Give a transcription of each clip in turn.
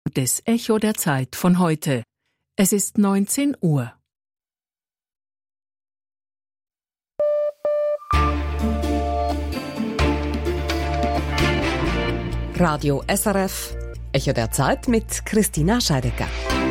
Des Echo der Zeit von heute. Es ist 19 Uhr. Radio SRF, Echo der Zeit mit Christina Scheidecker.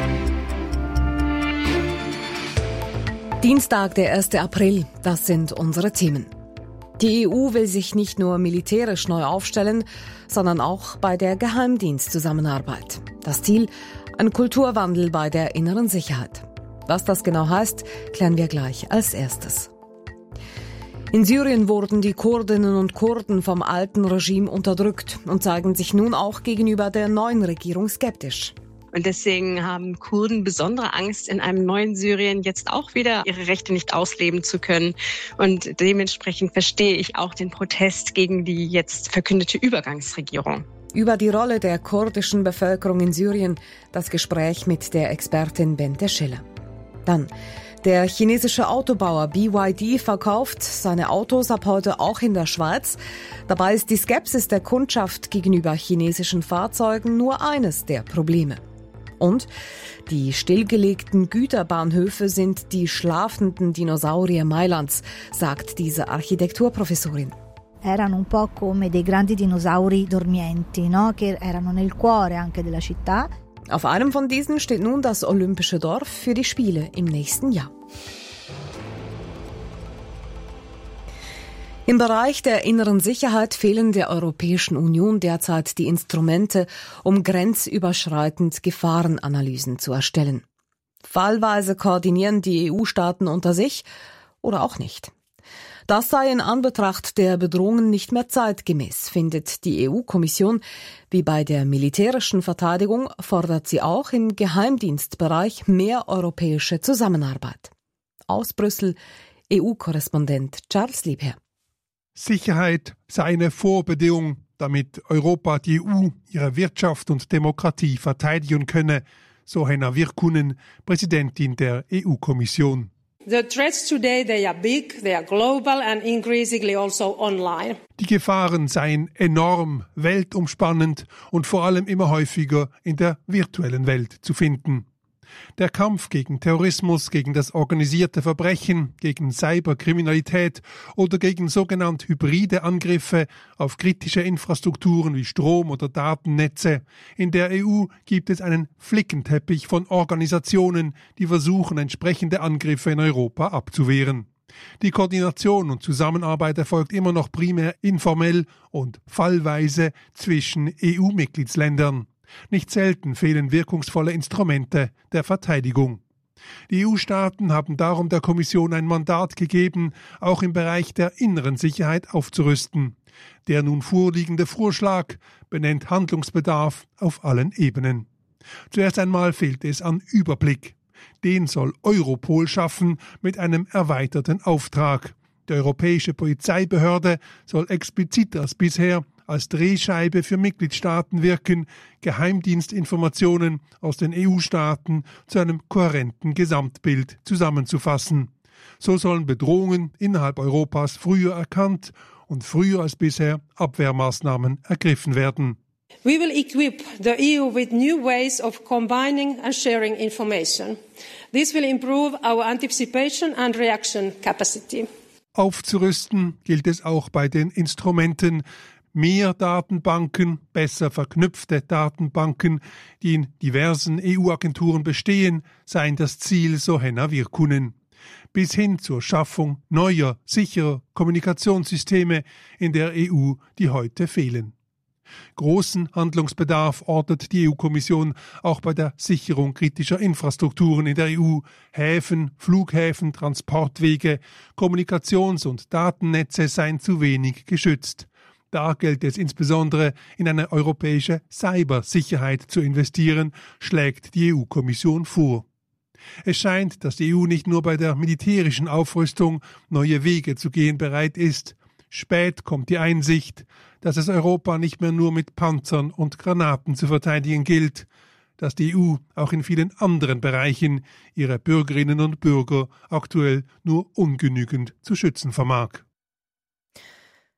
Dienstag, der 1. April, das sind unsere Themen. Die EU will sich nicht nur militärisch neu aufstellen, sondern auch bei der Geheimdienstzusammenarbeit. Das Ziel, ein Kulturwandel bei der inneren Sicherheit. Was das genau heißt, klären wir gleich als erstes. In Syrien wurden die Kurdinnen und Kurden vom alten Regime unterdrückt und zeigen sich nun auch gegenüber der neuen Regierung skeptisch. Und deswegen haben Kurden besondere Angst, in einem neuen Syrien jetzt auch wieder ihre Rechte nicht ausleben zu können. Und dementsprechend verstehe ich auch den Protest gegen die jetzt verkündete Übergangsregierung. Über die Rolle der kurdischen Bevölkerung in Syrien das Gespräch mit der Expertin Bente Schiller. Dann: Der chinesische Autobauer BYD verkauft seine Autos ab heute auch in der Schweiz. Dabei ist die Skepsis der Kundschaft gegenüber chinesischen Fahrzeugen nur eines der Probleme. Und die stillgelegten Güterbahnhöfe sind die schlafenden Dinosaurier Mailands, sagt diese Architekturprofessorin. Erano un po' come dei grandi dinosauri dormienti, no? Che erano nel cuore anche della città. Auf einem von diesen steht nun das Olympische Dorf für die Spiele im nächsten Jahr. Im Bereich der inneren Sicherheit fehlen der Europäischen Union derzeit die Instrumente, um grenzüberschreitend Gefahrenanalysen zu erstellen. Fallweise koordinieren die EU-Staaten unter sich oder auch nicht. Das sei in Anbetracht der Bedrohungen nicht mehr zeitgemäß, findet die EU-Kommission. Wie bei der militärischen Verteidigung fordert sie auch im Geheimdienstbereich mehr europäische Zusammenarbeit. Aus Brüssel, EU-Korrespondent Charles Liebherr. Sicherheit sei eine Vorbedingung, damit Europa die EU, ihre Wirtschaft und Demokratie verteidigen könne, so Henna Virkkunen, Präsidentin der EU-Kommission. The threats today, they are big, they are global and increasingly also online. Die Gefahren seien enorm, weltumspannend und vor allem immer häufiger in der virtuellen Welt zu finden. Der Kampf gegen Terrorismus, gegen das organisierte Verbrechen, gegen Cyberkriminalität oder gegen sogenannte hybride Angriffe auf kritische Infrastrukturen wie Strom- oder Datennetze. In der EU gibt es einen Flickenteppich von Organisationen, die versuchen, entsprechende Angriffe in Europa abzuwehren. Die Koordination und Zusammenarbeit erfolgt immer noch primär informell und fallweise zwischen EU-Mitgliedsländern. Nicht selten fehlen wirkungsvolle Instrumente der Verteidigung. Die EU-Staaten haben darum der Kommission ein Mandat gegeben, auch im Bereich der inneren Sicherheit aufzurüsten. Der nun vorliegende Vorschlag benennt Handlungsbedarf auf allen Ebenen. Zuerst einmal fehlt es an Überblick. Den soll Europol schaffen mit einem erweiterten Auftrag. Die Europäische Polizeibehörde soll expliziter als bisher als Drehscheibe für Mitgliedstaaten wirken, Geheimdienstinformationen aus den EU-Staaten zu einem kohärenten Gesamtbild zusammenzufassen. So sollen Bedrohungen innerhalb Europas früher erkannt und früher als bisher Abwehrmaßnahmen ergriffen werden. We will equip the EU with new ways of combining and sharing information. This will improve our anticipation and reaction capacity. Aufzurüsten gilt es auch bei den Instrumenten. Mehr Datenbanken, besser verknüpfte Datenbanken, die in diversen EU-Agenturen bestehen, seien das Ziel, so Henna Virkkunen. Bis hin zur Schaffung neuer, sicherer Kommunikationssysteme in der EU, die heute fehlen. Großen Handlungsbedarf ortet die EU-Kommission auch bei der Sicherung kritischer Infrastrukturen in der EU. Häfen, Flughäfen, Transportwege, Kommunikations- und Datennetze seien zu wenig geschützt. Da gilt es insbesondere, in eine europäische Cybersicherheit zu investieren, schlägt die EU-Kommission vor. Es scheint, dass die EU nicht nur bei der militärischen Aufrüstung neue Wege zu gehen bereit ist. Spät kommt die Einsicht, dass es Europa nicht mehr nur mit Panzern und Granaten zu verteidigen gilt, dass die EU auch in vielen anderen Bereichen ihre Bürgerinnen und Bürger aktuell nur ungenügend zu schützen vermag.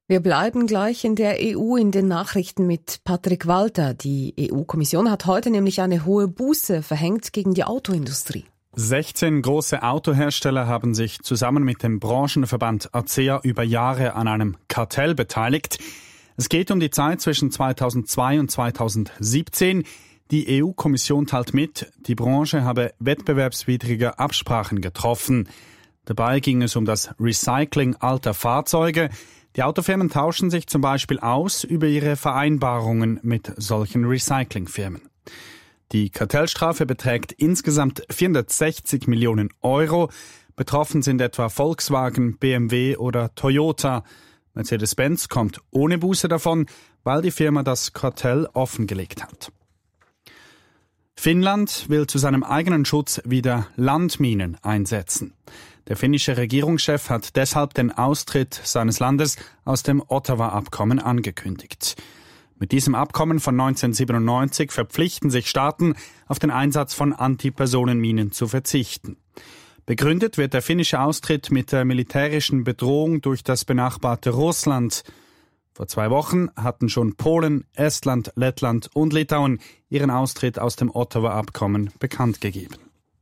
Wir bleiben gleich in der EU in den Nachrichten mit Patrick Walter. Die EU-Kommission hat heute nämlich eine hohe Buße verhängt gegen die Autoindustrie. 16 große Autohersteller haben sich zusammen mit dem Branchenverband ACEA über Jahre an einem Kartell beteiligt. Es geht um die Zeit zwischen 2002 und 2017. Die EU-Kommission teilt mit, die Branche habe wettbewerbswidrige Absprachen getroffen. Dabei ging es um das Recycling alter Fahrzeuge. Die Autofirmen tauschen sich zum Beispiel aus über ihre Vereinbarungen mit solchen Recyclingfirmen. Die Kartellstrafe beträgt insgesamt 460 Millionen Euro. Betroffen sind etwa Volkswagen, BMW oder Toyota. Mercedes-Benz kommt ohne Buße davon, weil die Firma das Kartell offengelegt hat. Finnland will zu seinem eigenen Schutz wieder Landminen einsetzen. Der finnische Regierungschef hat deshalb den Austritt seines Landes aus dem Ottawa-Abkommen angekündigt. Mit diesem Abkommen von 1997 verpflichten sich Staaten, auf den Einsatz von Antipersonenminen zu verzichten. Begründet wird der finnische Austritt mit der militärischen Bedrohung durch das benachbarte Russland. Vor 2 Wochen hatten schon Polen, Estland, Lettland und Litauen ihren Austritt aus dem Ottawa-Abkommen bekannt gegeben.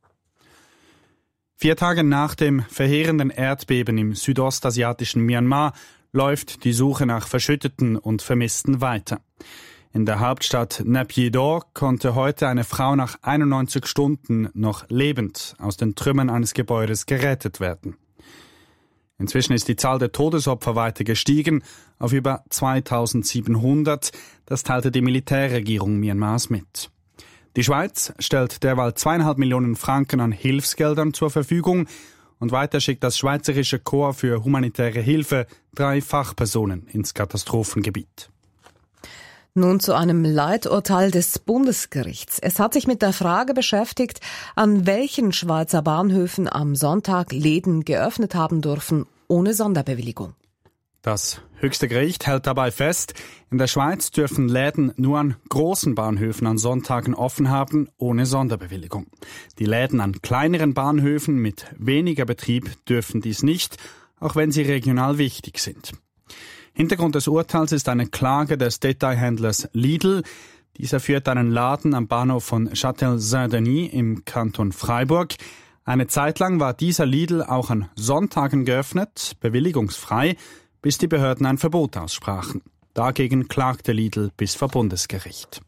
4 Tage nach dem verheerenden Erdbeben im südostasiatischen Myanmar läuft die Suche nach Verschütteten und Vermissten weiter. In der Hauptstadt Naypyidaw konnte heute eine Frau nach 91 Stunden noch lebend aus den Trümmern eines Gebäudes gerettet werden. Inzwischen ist die Zahl der Todesopfer weiter gestiegen auf über 2700. Das teilte die Militärregierung Myanmars mit. Die Schweiz stellt derweil 2,5 Millionen Franken an Hilfsgeldern zur Verfügung und weiter schickt das Schweizerische Korps für humanitäre Hilfe 3 Fachpersonen ins Katastrophengebiet. Nun zu einem Leiturteil des Bundesgerichts. Es hat sich mit der Frage beschäftigt, an welchen Schweizer Bahnhöfen am Sonntag Läden geöffnet haben dürfen, ohne Sonderbewilligung. Das höchste Gericht hält dabei fest, in der Schweiz dürfen Läden nur an großen Bahnhöfen an Sonntagen offen haben, ohne Sonderbewilligung. Die Läden an kleineren Bahnhöfen mit weniger Betrieb dürfen dies nicht, auch wenn sie regional wichtig sind. Hintergrund des Urteils ist eine Klage des Detailhändlers Lidl. Dieser führt einen Laden am Bahnhof von Châtel-Saint-Denis im Kanton Freiburg. Eine Zeit lang war dieser Lidl auch an Sonntagen geöffnet, bewilligungsfrei, bis die Behörden ein Verbot aussprachen. Dagegen klagte Lidl bis vor Bundesgericht.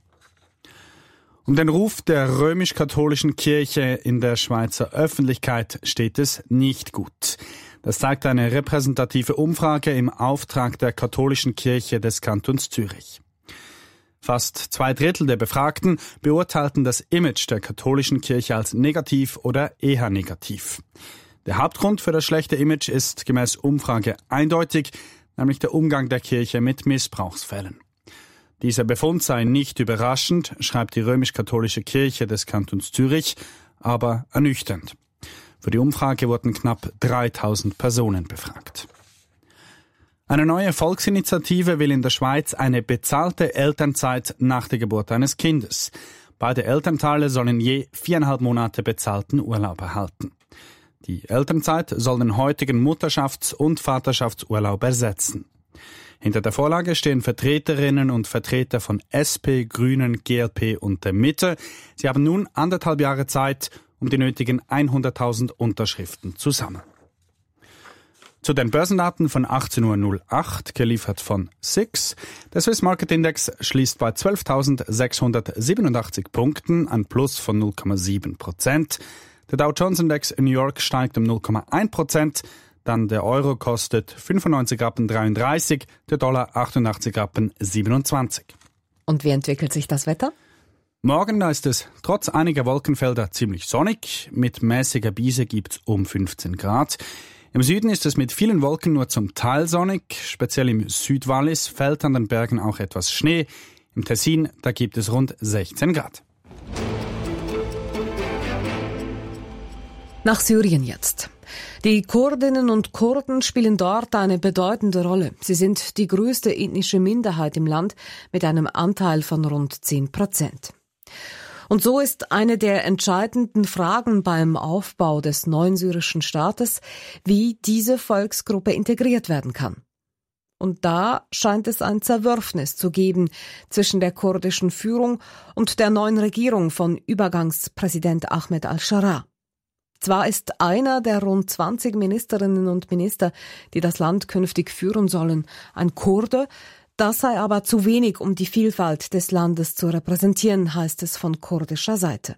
Um den Ruf der römisch-katholischen Kirche in der Schweizer Öffentlichkeit steht es nicht gut. Das zeigt eine repräsentative Umfrage im Auftrag der katholischen Kirche des Kantons Zürich. Fast 2/3 der Befragten beurteilten das Image der katholischen Kirche als negativ oder eher negativ. Der Hauptgrund für das schlechte Image ist gemäß Umfrage eindeutig, nämlich der Umgang der Kirche mit Missbrauchsfällen. Dieser Befund sei nicht überraschend, schreibt die römisch-katholische Kirche des Kantons Zürich, aber ernüchternd. Für die Umfrage wurden knapp 3000 Personen befragt. Eine neue Volksinitiative will in der Schweiz eine bezahlte Elternzeit nach der Geburt eines Kindes. Beide Elternteile sollen je 4,5 Monate bezahlten Urlaub erhalten. Die Elternzeit soll den heutigen Mutterschafts- und Vaterschaftsurlaub ersetzen. Hinter der Vorlage stehen Vertreterinnen und Vertreter von SP, Grünen, GLP und der Mitte. Sie haben nun 1,5 Jahre Zeit, um die nötigen 100.000 Unterschriften zu sammeln. Zu den Börsendaten von 18:08 Uhr, geliefert von SIX. Der Swiss Market Index schließt bei 12.687 Punkten, ein Plus von 0,7%. Der Dow Jones Index in New York steigt um 0,1%, dann der Euro kostet 95,33 Rappen, der Dollar 88,27 Rappen. Und wie entwickelt sich das Wetter? Morgen ist es trotz einiger Wolkenfelder ziemlich sonnig. Mit mäßiger Brise gibt's um 15 Grad. Im Süden ist es mit vielen Wolken nur zum Teil sonnig. Speziell im Südwallis fällt an den Bergen auch etwas Schnee. Im Tessin, da gibt es rund 16 Grad. Nach Syrien jetzt. Die Kurdinnen und Kurden spielen dort eine bedeutende Rolle. Sie sind die größte ethnische Minderheit im Land mit einem Anteil von rund 10%. Und so ist eine der entscheidenden Fragen beim Aufbau des neuen syrischen Staates, wie diese Volksgruppe integriert werden kann. Und da scheint es ein Zerwürfnis zu geben zwischen der kurdischen Führung und der neuen Regierung von Übergangspräsident Ahmed al-Sharaa. Zwar ist einer der rund 20 Ministerinnen und Minister, die das Land künftig führen sollen, ein Kurde, das sei aber zu wenig, um die Vielfalt des Landes zu repräsentieren, heißt es von kurdischer Seite.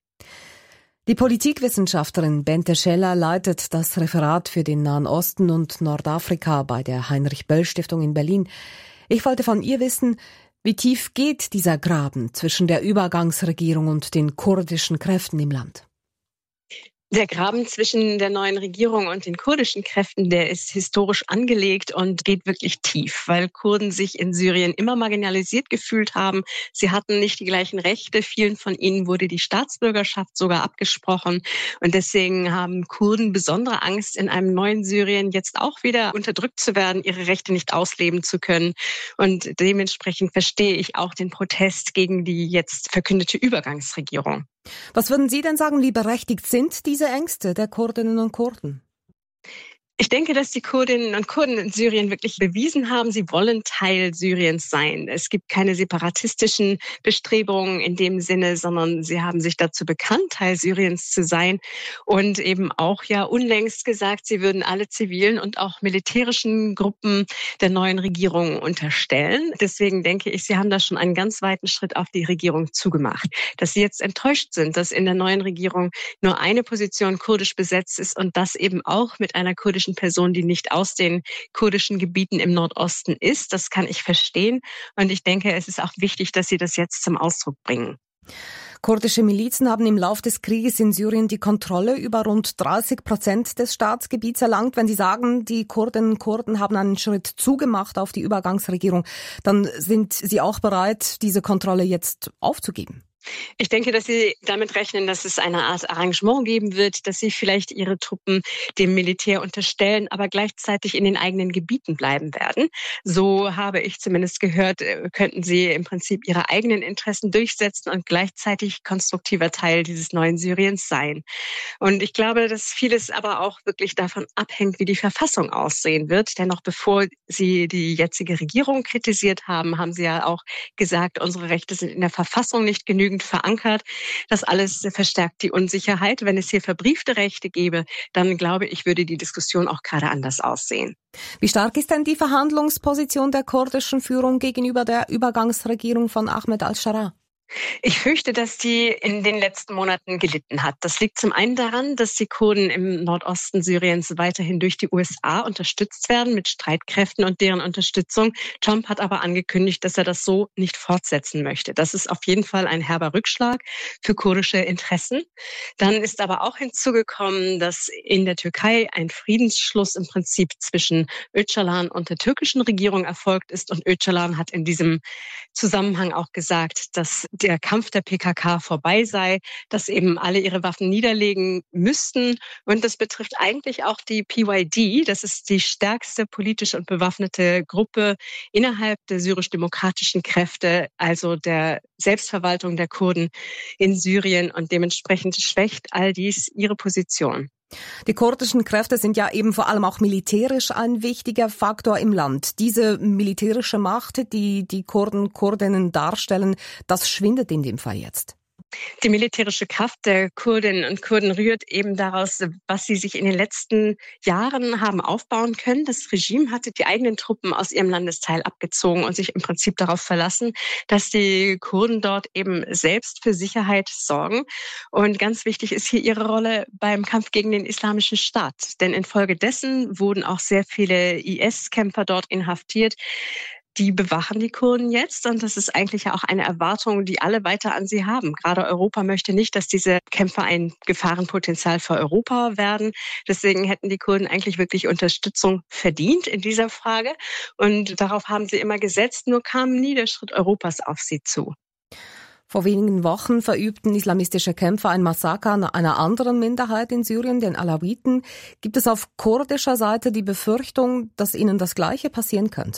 Die Politikwissenschaftlerin Bente Scheller leitet das Referat für den Nahen Osten und Nordafrika bei der Heinrich-Böll-Stiftung in Berlin. Ich wollte von ihr wissen, wie tief geht dieser Graben zwischen der Übergangsregierung und den kurdischen Kräften im Land? Der Graben zwischen der neuen Regierung und den kurdischen Kräften, der ist historisch angelegt und geht wirklich tief, weil Kurden sich in Syrien immer marginalisiert gefühlt haben. Sie hatten nicht die gleichen Rechte. Vielen von ihnen wurde die Staatsbürgerschaft sogar abgesprochen. Und deswegen haben Kurden besondere Angst, in einem neuen Syrien jetzt auch wieder unterdrückt zu werden, ihre Rechte nicht ausleben zu können. Und dementsprechend verstehe ich auch den Protest gegen die jetzt verkündete Übergangsregierung. Was würden Sie denn sagen, wie berechtigt sind diese Ängste der Kurdinnen und Kurden? Ich denke, dass die Kurdinnen und Kurden in Syrien wirklich bewiesen haben, sie wollen Teil Syriens sein. Es gibt keine separatistischen Bestrebungen in dem Sinne, sondern sie haben sich dazu bekannt, Teil Syriens zu sein und eben auch ja unlängst gesagt, sie würden alle zivilen und auch militärischen Gruppen der neuen Regierung unterstellen. Deswegen denke ich, sie haben da schon einen ganz weiten Schritt auf die Regierung zugemacht. Dass sie jetzt enttäuscht sind, dass in der neuen Regierung nur eine Position kurdisch besetzt ist und das eben auch mit einer kurdischen Person, die nicht aus den kurdischen Gebieten im Nordosten ist. Das kann ich verstehen. Und ich denke, es ist auch wichtig, dass sie das jetzt zum Ausdruck bringen. Kurdische Milizen haben im Lauf des Krieges in Syrien die Kontrolle über rund 30% des Staatsgebiets erlangt. Wenn Sie sagen, die Kurdinnen und Kurden haben einen Schritt zugemacht auf die Übergangsregierung, dann sind Sie auch bereit, diese Kontrolle jetzt aufzugeben? Ich denke, dass sie damit rechnen, dass es eine Art Arrangement geben wird, dass sie vielleicht ihre Truppen dem Militär unterstellen, aber gleichzeitig in den eigenen Gebieten bleiben werden. So habe ich zumindest gehört, könnten sie im Prinzip ihre eigenen Interessen durchsetzen und gleichzeitig konstruktiver Teil dieses neuen Syriens sein. Und ich glaube, dass vieles aber auch wirklich davon abhängt, wie die Verfassung aussehen wird. Denn noch bevor sie die jetzige Regierung kritisiert haben, haben sie ja auch gesagt, unsere Rechte sind in der Verfassung nicht genügend verankert. Das alles verstärkt die Unsicherheit. Wenn es hier verbriefte Rechte gäbe, dann glaube ich, würde die Diskussion auch gerade anders aussehen. Wie stark ist denn die Verhandlungsposition der kurdischen Führung gegenüber der Übergangsregierung von Ahmed al-Sharaa? Ich fürchte, dass die in den letzten Monaten gelitten hat. Das liegt zum einen daran, dass die Kurden im Nordosten Syriens weiterhin durch die USA unterstützt werden mit Streitkräften und deren Unterstützung. Trump hat aber angekündigt, dass er das so nicht fortsetzen möchte. Das ist auf jeden Fall ein herber Rückschlag für kurdische Interessen. Dann ist aber auch hinzugekommen, dass in der Türkei ein Friedensschluss im Prinzip zwischen Öcalan und der türkischen Regierung erfolgt ist. Und Öcalan hat in diesem Zusammenhang auch gesagt, dass der Kampf der PKK vorbei sei, dass eben alle ihre Waffen niederlegen müssten. Und das betrifft eigentlich auch die PYD. Das ist die stärkste politische und bewaffnete Gruppe innerhalb der syrisch-demokratischen Kräfte, also der Selbstverwaltung der Kurden in Syrien. Und dementsprechend schwächt all dies ihre Position. Die kurdischen Kräfte sind ja eben vor allem auch militärisch ein wichtiger Faktor im Land. Diese militärische Macht, die die Kurdinnen darstellen, das schwindet in dem Fall jetzt. Die militärische Kraft der Kurdinnen und Kurden rührt eben daraus, was sie sich in den letzten Jahren haben aufbauen können. Das Regime hatte die eigenen Truppen aus ihrem Landesteil abgezogen und sich im Prinzip darauf verlassen, dass die Kurden dort eben selbst für Sicherheit sorgen. Und ganz wichtig ist hier ihre Rolle beim Kampf gegen den Islamischen Staat. Denn infolgedessen wurden auch sehr viele IS-Kämpfer dort inhaftiert. Die bewachen die Kurden jetzt und das ist eigentlich ja auch eine Erwartung, die alle weiter an sie haben. Gerade Europa möchte nicht, dass diese Kämpfer ein Gefahrenpotenzial für Europa werden. Deswegen hätten die Kurden eigentlich wirklich Unterstützung verdient in dieser Frage. Und darauf haben sie immer gesetzt, nur kam nie der Schritt Europas auf sie zu. Vor wenigen Wochen verübten islamistische Kämpfer ein Massaker an einer anderen Minderheit in Syrien, den Alawiten. Gibt es auf kurdischer Seite die Befürchtung, dass ihnen das Gleiche passieren könnte?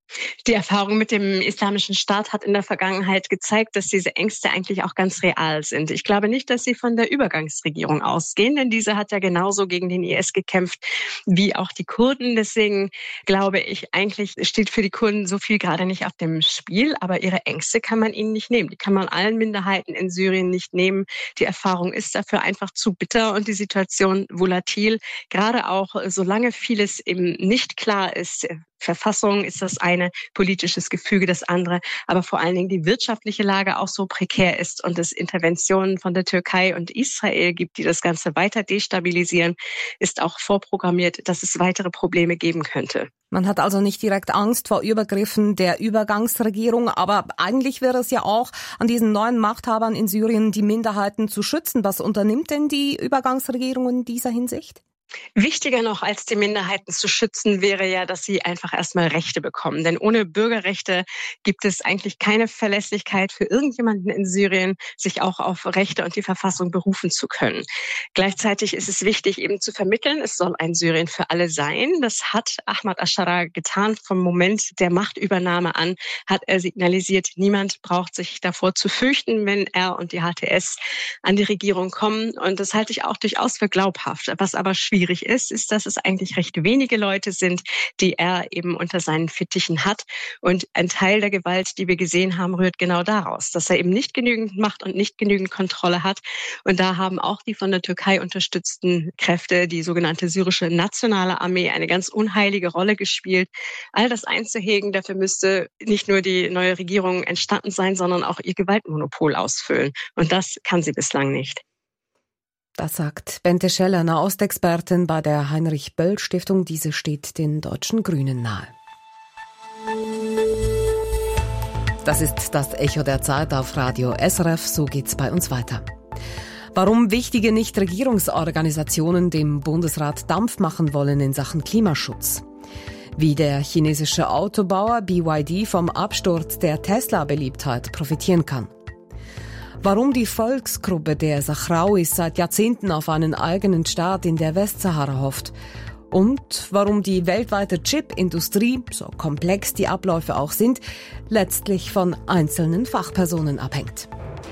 Die Erfahrung mit dem Islamischen Staat hat in der Vergangenheit gezeigt, dass diese Ängste eigentlich auch ganz real sind. Ich glaube nicht, dass sie von der Übergangsregierung ausgehen, denn diese hat ja genauso gegen den IS gekämpft wie auch die Kurden. Deswegen glaube ich, eigentlich steht für die Kurden so viel gerade nicht auf dem Spiel, aber ihre Ängste kann man ihnen nicht nehmen. Die kann man allen Minderheiten in Syrien nicht nehmen. Die Erfahrung ist dafür einfach zu bitter und die Situation volatil. Gerade auch, solange vieles eben nicht klar ist, Verfassung ist das eine, politisches Gefüge das andere, aber vor allen Dingen die wirtschaftliche Lage auch so prekär ist und es Interventionen von der Türkei und Israel gibt, die das Ganze weiter destabilisieren, ist auch vorprogrammiert, dass es weitere Probleme geben könnte. Man hat also nicht direkt Angst vor Übergriffen der Übergangsregierung, aber eigentlich wäre es ja auch an diesen neuen Machthabern in Syrien, die Minderheiten zu schützen. Was unternimmt denn die Übergangsregierung in dieser Hinsicht? Wichtiger noch als die Minderheiten zu schützen wäre ja, dass sie einfach erstmal Rechte bekommen. Denn ohne Bürgerrechte gibt es eigentlich keine Verlässlichkeit für irgendjemanden in Syrien, sich auch auf Rechte und die Verfassung berufen zu können. Gleichzeitig ist es wichtig, eben zu vermitteln, es soll ein Syrien für alle sein. Das hat Ahmad al-Sharaa getan. Vom Moment der Machtübernahme an hat er signalisiert, niemand braucht sich davor zu fürchten, wenn er und die HTS an die Regierung kommen. Und das halte ich auch durchaus für glaubhaft. Was aber schwierig ist, dass es eigentlich recht wenige Leute sind, die er eben unter seinen Fittichen hat. Und ein Teil der Gewalt, die wir gesehen haben, rührt genau daraus, dass er eben nicht genügend Macht und nicht genügend Kontrolle hat. Und da haben auch die von der Türkei unterstützten Kräfte, die sogenannte syrische nationale Armee, eine ganz unheilige Rolle gespielt. All das einzuhegen, dafür müsste nicht nur die neue Regierung entstanden sein, sondern auch ihr Gewaltmonopol ausfüllen. Und das kann sie bislang nicht. Das sagt Bente Scheller, Nahostexpertin bei der Heinrich-Böll-Stiftung. Diese steht den deutschen Grünen nahe. Das ist das Echo der Zeit auf Radio SRF. So geht's bei uns weiter. Warum wichtige Nichtregierungsorganisationen dem Bundesrat Dampf machen wollen in Sachen Klimaschutz. Wie der chinesische Autobauer BYD vom Absturz der Tesla-Beliebtheit profitieren kann. Warum die Volksgruppe der Sahrauis seit Jahrzehnten auf einen eigenen Staat in der Westsahara hofft. Und warum die weltweite Chip-Industrie, so komplex die Abläufe auch sind, letztlich von einzelnen Fachpersonen abhängt.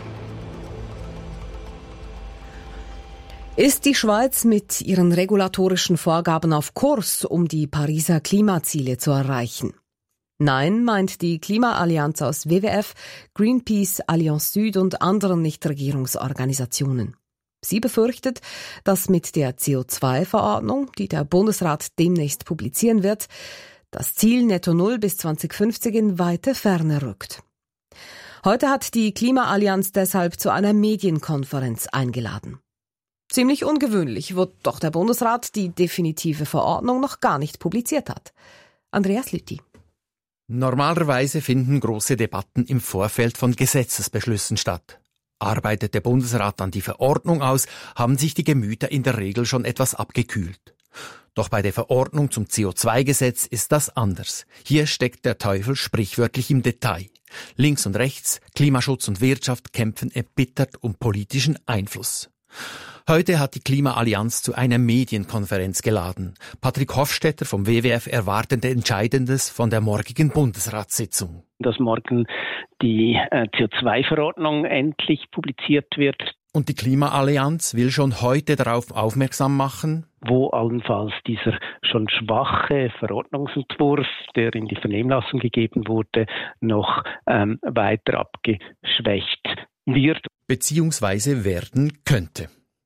Ist die Schweiz mit ihren regulatorischen Vorgaben auf Kurs, um die Pariser Klimaziele zu erreichen? Nein, meint die Klimaallianz aus WWF, Greenpeace, Allianz Süd und anderen Nichtregierungsorganisationen. Sie befürchtet, dass mit der CO2-Verordnung, die der Bundesrat demnächst publizieren wird, das Ziel Netto Null bis 2050 in weite Ferne rückt. Heute hat die Klimaallianz deshalb zu einer Medienkonferenz eingeladen. Ziemlich ungewöhnlich, wo doch der Bundesrat die definitive Verordnung noch gar nicht publiziert hat. Andreas Lüthi. Normalerweise finden große Debatten im Vorfeld von Gesetzesbeschlüssen statt. Arbeitet der Bundesrat dann die Verordnung aus, haben sich die Gemüter in der Regel schon etwas abgekühlt. Doch bei der Verordnung zum CO2-Gesetz ist das anders. Hier steckt der Teufel sprichwörtlich im Detail. Links und rechts, Klimaschutz und Wirtschaft kämpfen erbittert um politischen Einfluss. Heute hat die Klimaallianz zu einer Medienkonferenz geladen. Patrick Hofstetter vom WWF erwartet Entscheidendes von der morgigen Bundesratssitzung. Dass morgen die CO2-Verordnung endlich publiziert wird. Und die Klimaallianz will schon heute darauf aufmerksam machen, wo allenfalls dieser schon schwache Verordnungsentwurf, der in die Vernehmlassung gegeben wurde, noch weiter abgeschwächt wird. Beziehungsweise werden könnte.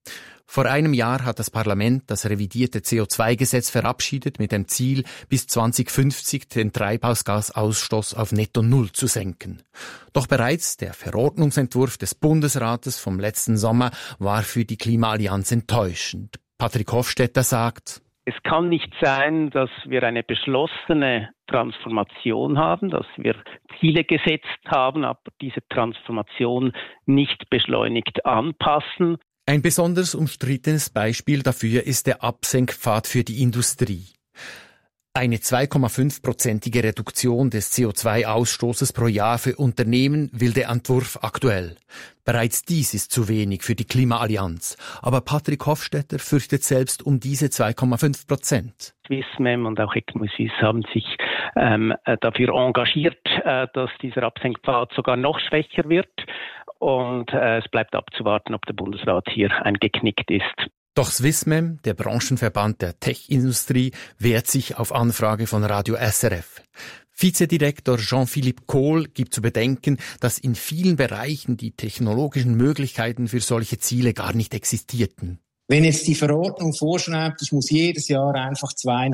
Vor einem Jahr hat das Parlament das revidierte CO2-Gesetz verabschiedet mit dem Ziel, bis 2050 den Treibhausgasausstoß auf Netto Null zu senken. Doch bereits der Verordnungsentwurf des Bundesrates vom letzten Sommer war für die Klimaallianz enttäuschend. Patrick Hofstetter sagt: Es kann nicht sein, dass wir eine beschlossene Transformation haben, dass wir Ziele gesetzt haben, aber diese Transformation nicht beschleunigt anpassen. Ein besonders umstrittenes Beispiel dafür ist der Absenkpfad für die Industrie. Eine 2,5-prozentige Reduktion des CO2-Ausstoßes pro Jahr für Unternehmen will der Entwurf aktuell. Bereits dies ist zu wenig für die Klimaallianz. Aber Patrick Hofstetter fürchtet selbst um diese 2,5%. Swissmem und auch ECMO Suisse haben sich dafür engagiert, dass dieser Absenkpfad sogar noch schwächer wird. Und es bleibt abzuwarten, ob der Bundesrat hier eingeknickt ist. Doch Swissmem, der Branchenverband der Tech-Industrie, wehrt sich auf Anfrage von Radio SRF. Vizedirektor Jean-Philippe Kohl gibt zu bedenken, dass in vielen Bereichen die technologischen Möglichkeiten für solche Ziele gar nicht existierten. Wenn jetzt die Verordnung vorschreibt, ich muss jedes Jahr einfach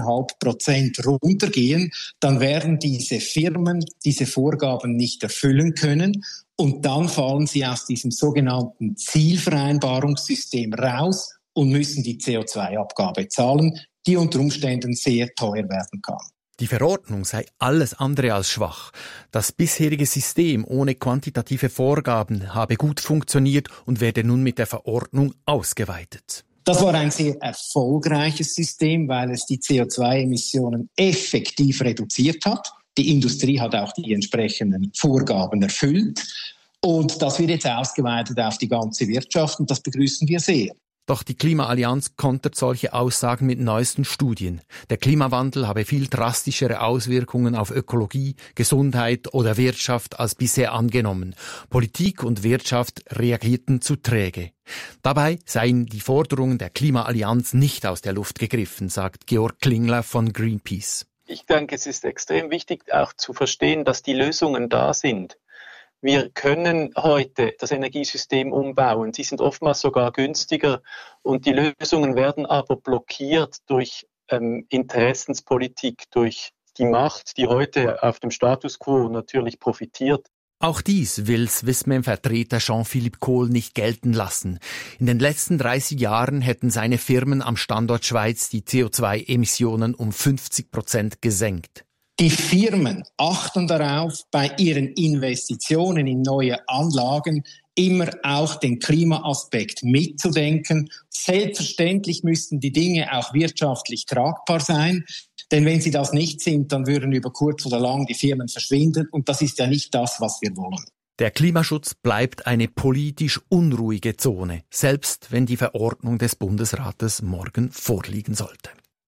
2,5% runtergehen, dann werden diese Firmen diese Vorgaben nicht erfüllen können und dann fallen sie aus diesem sogenannten Zielvereinbarungssystem raus und müssen die CO2-Abgabe zahlen, die unter Umständen sehr teuer werden kann. Die Verordnung sei alles andere als schwach. Das bisherige System ohne quantitative Vorgaben habe gut funktioniert und werde nun mit der Verordnung ausgeweitet. Das war ein sehr erfolgreiches System, weil es die CO2-Emissionen effektiv reduziert hat. Die Industrie hat auch die entsprechenden Vorgaben erfüllt. Und das wird jetzt ausgeweitet auf die ganze Wirtschaft und das begrüßen wir sehr. Doch die Klimaallianz kontert solche Aussagen mit neuesten Studien. Der Klimawandel habe viel drastischere Auswirkungen auf Ökologie, Gesundheit oder Wirtschaft als bisher angenommen. Politik und Wirtschaft reagierten zu träge. Dabei seien die Forderungen der Klimaallianz nicht aus der Luft gegriffen, sagt Georg Klingler von Greenpeace. Ich denke, es ist extrem wichtig, auch zu verstehen, dass die Lösungen da sind. Wir können heute das Energiesystem umbauen. Sie sind oftmals sogar günstiger und die Lösungen werden aber blockiert durch Interessenspolitik, durch die Macht, die heute auf dem Status quo natürlich profitiert. Auch dies will Swissmem-Vertreter Jean-Philippe Kohl nicht gelten lassen. In den letzten 30 Jahren hätten seine Firmen am Standort Schweiz die CO2-Emissionen um 50% gesenkt. Die Firmen achten darauf, bei ihren Investitionen in neue Anlagen immer auch den Klimaaspekt mitzudenken. Selbstverständlich müssten die Dinge auch wirtschaftlich tragbar sein, denn wenn sie das nicht sind, dann würden über kurz oder lang die Firmen verschwinden und das ist ja nicht das, was wir wollen. Der Klimaschutz bleibt eine politisch unruhige Zone, selbst wenn die Verordnung des Bundesrates morgen vorliegen sollte.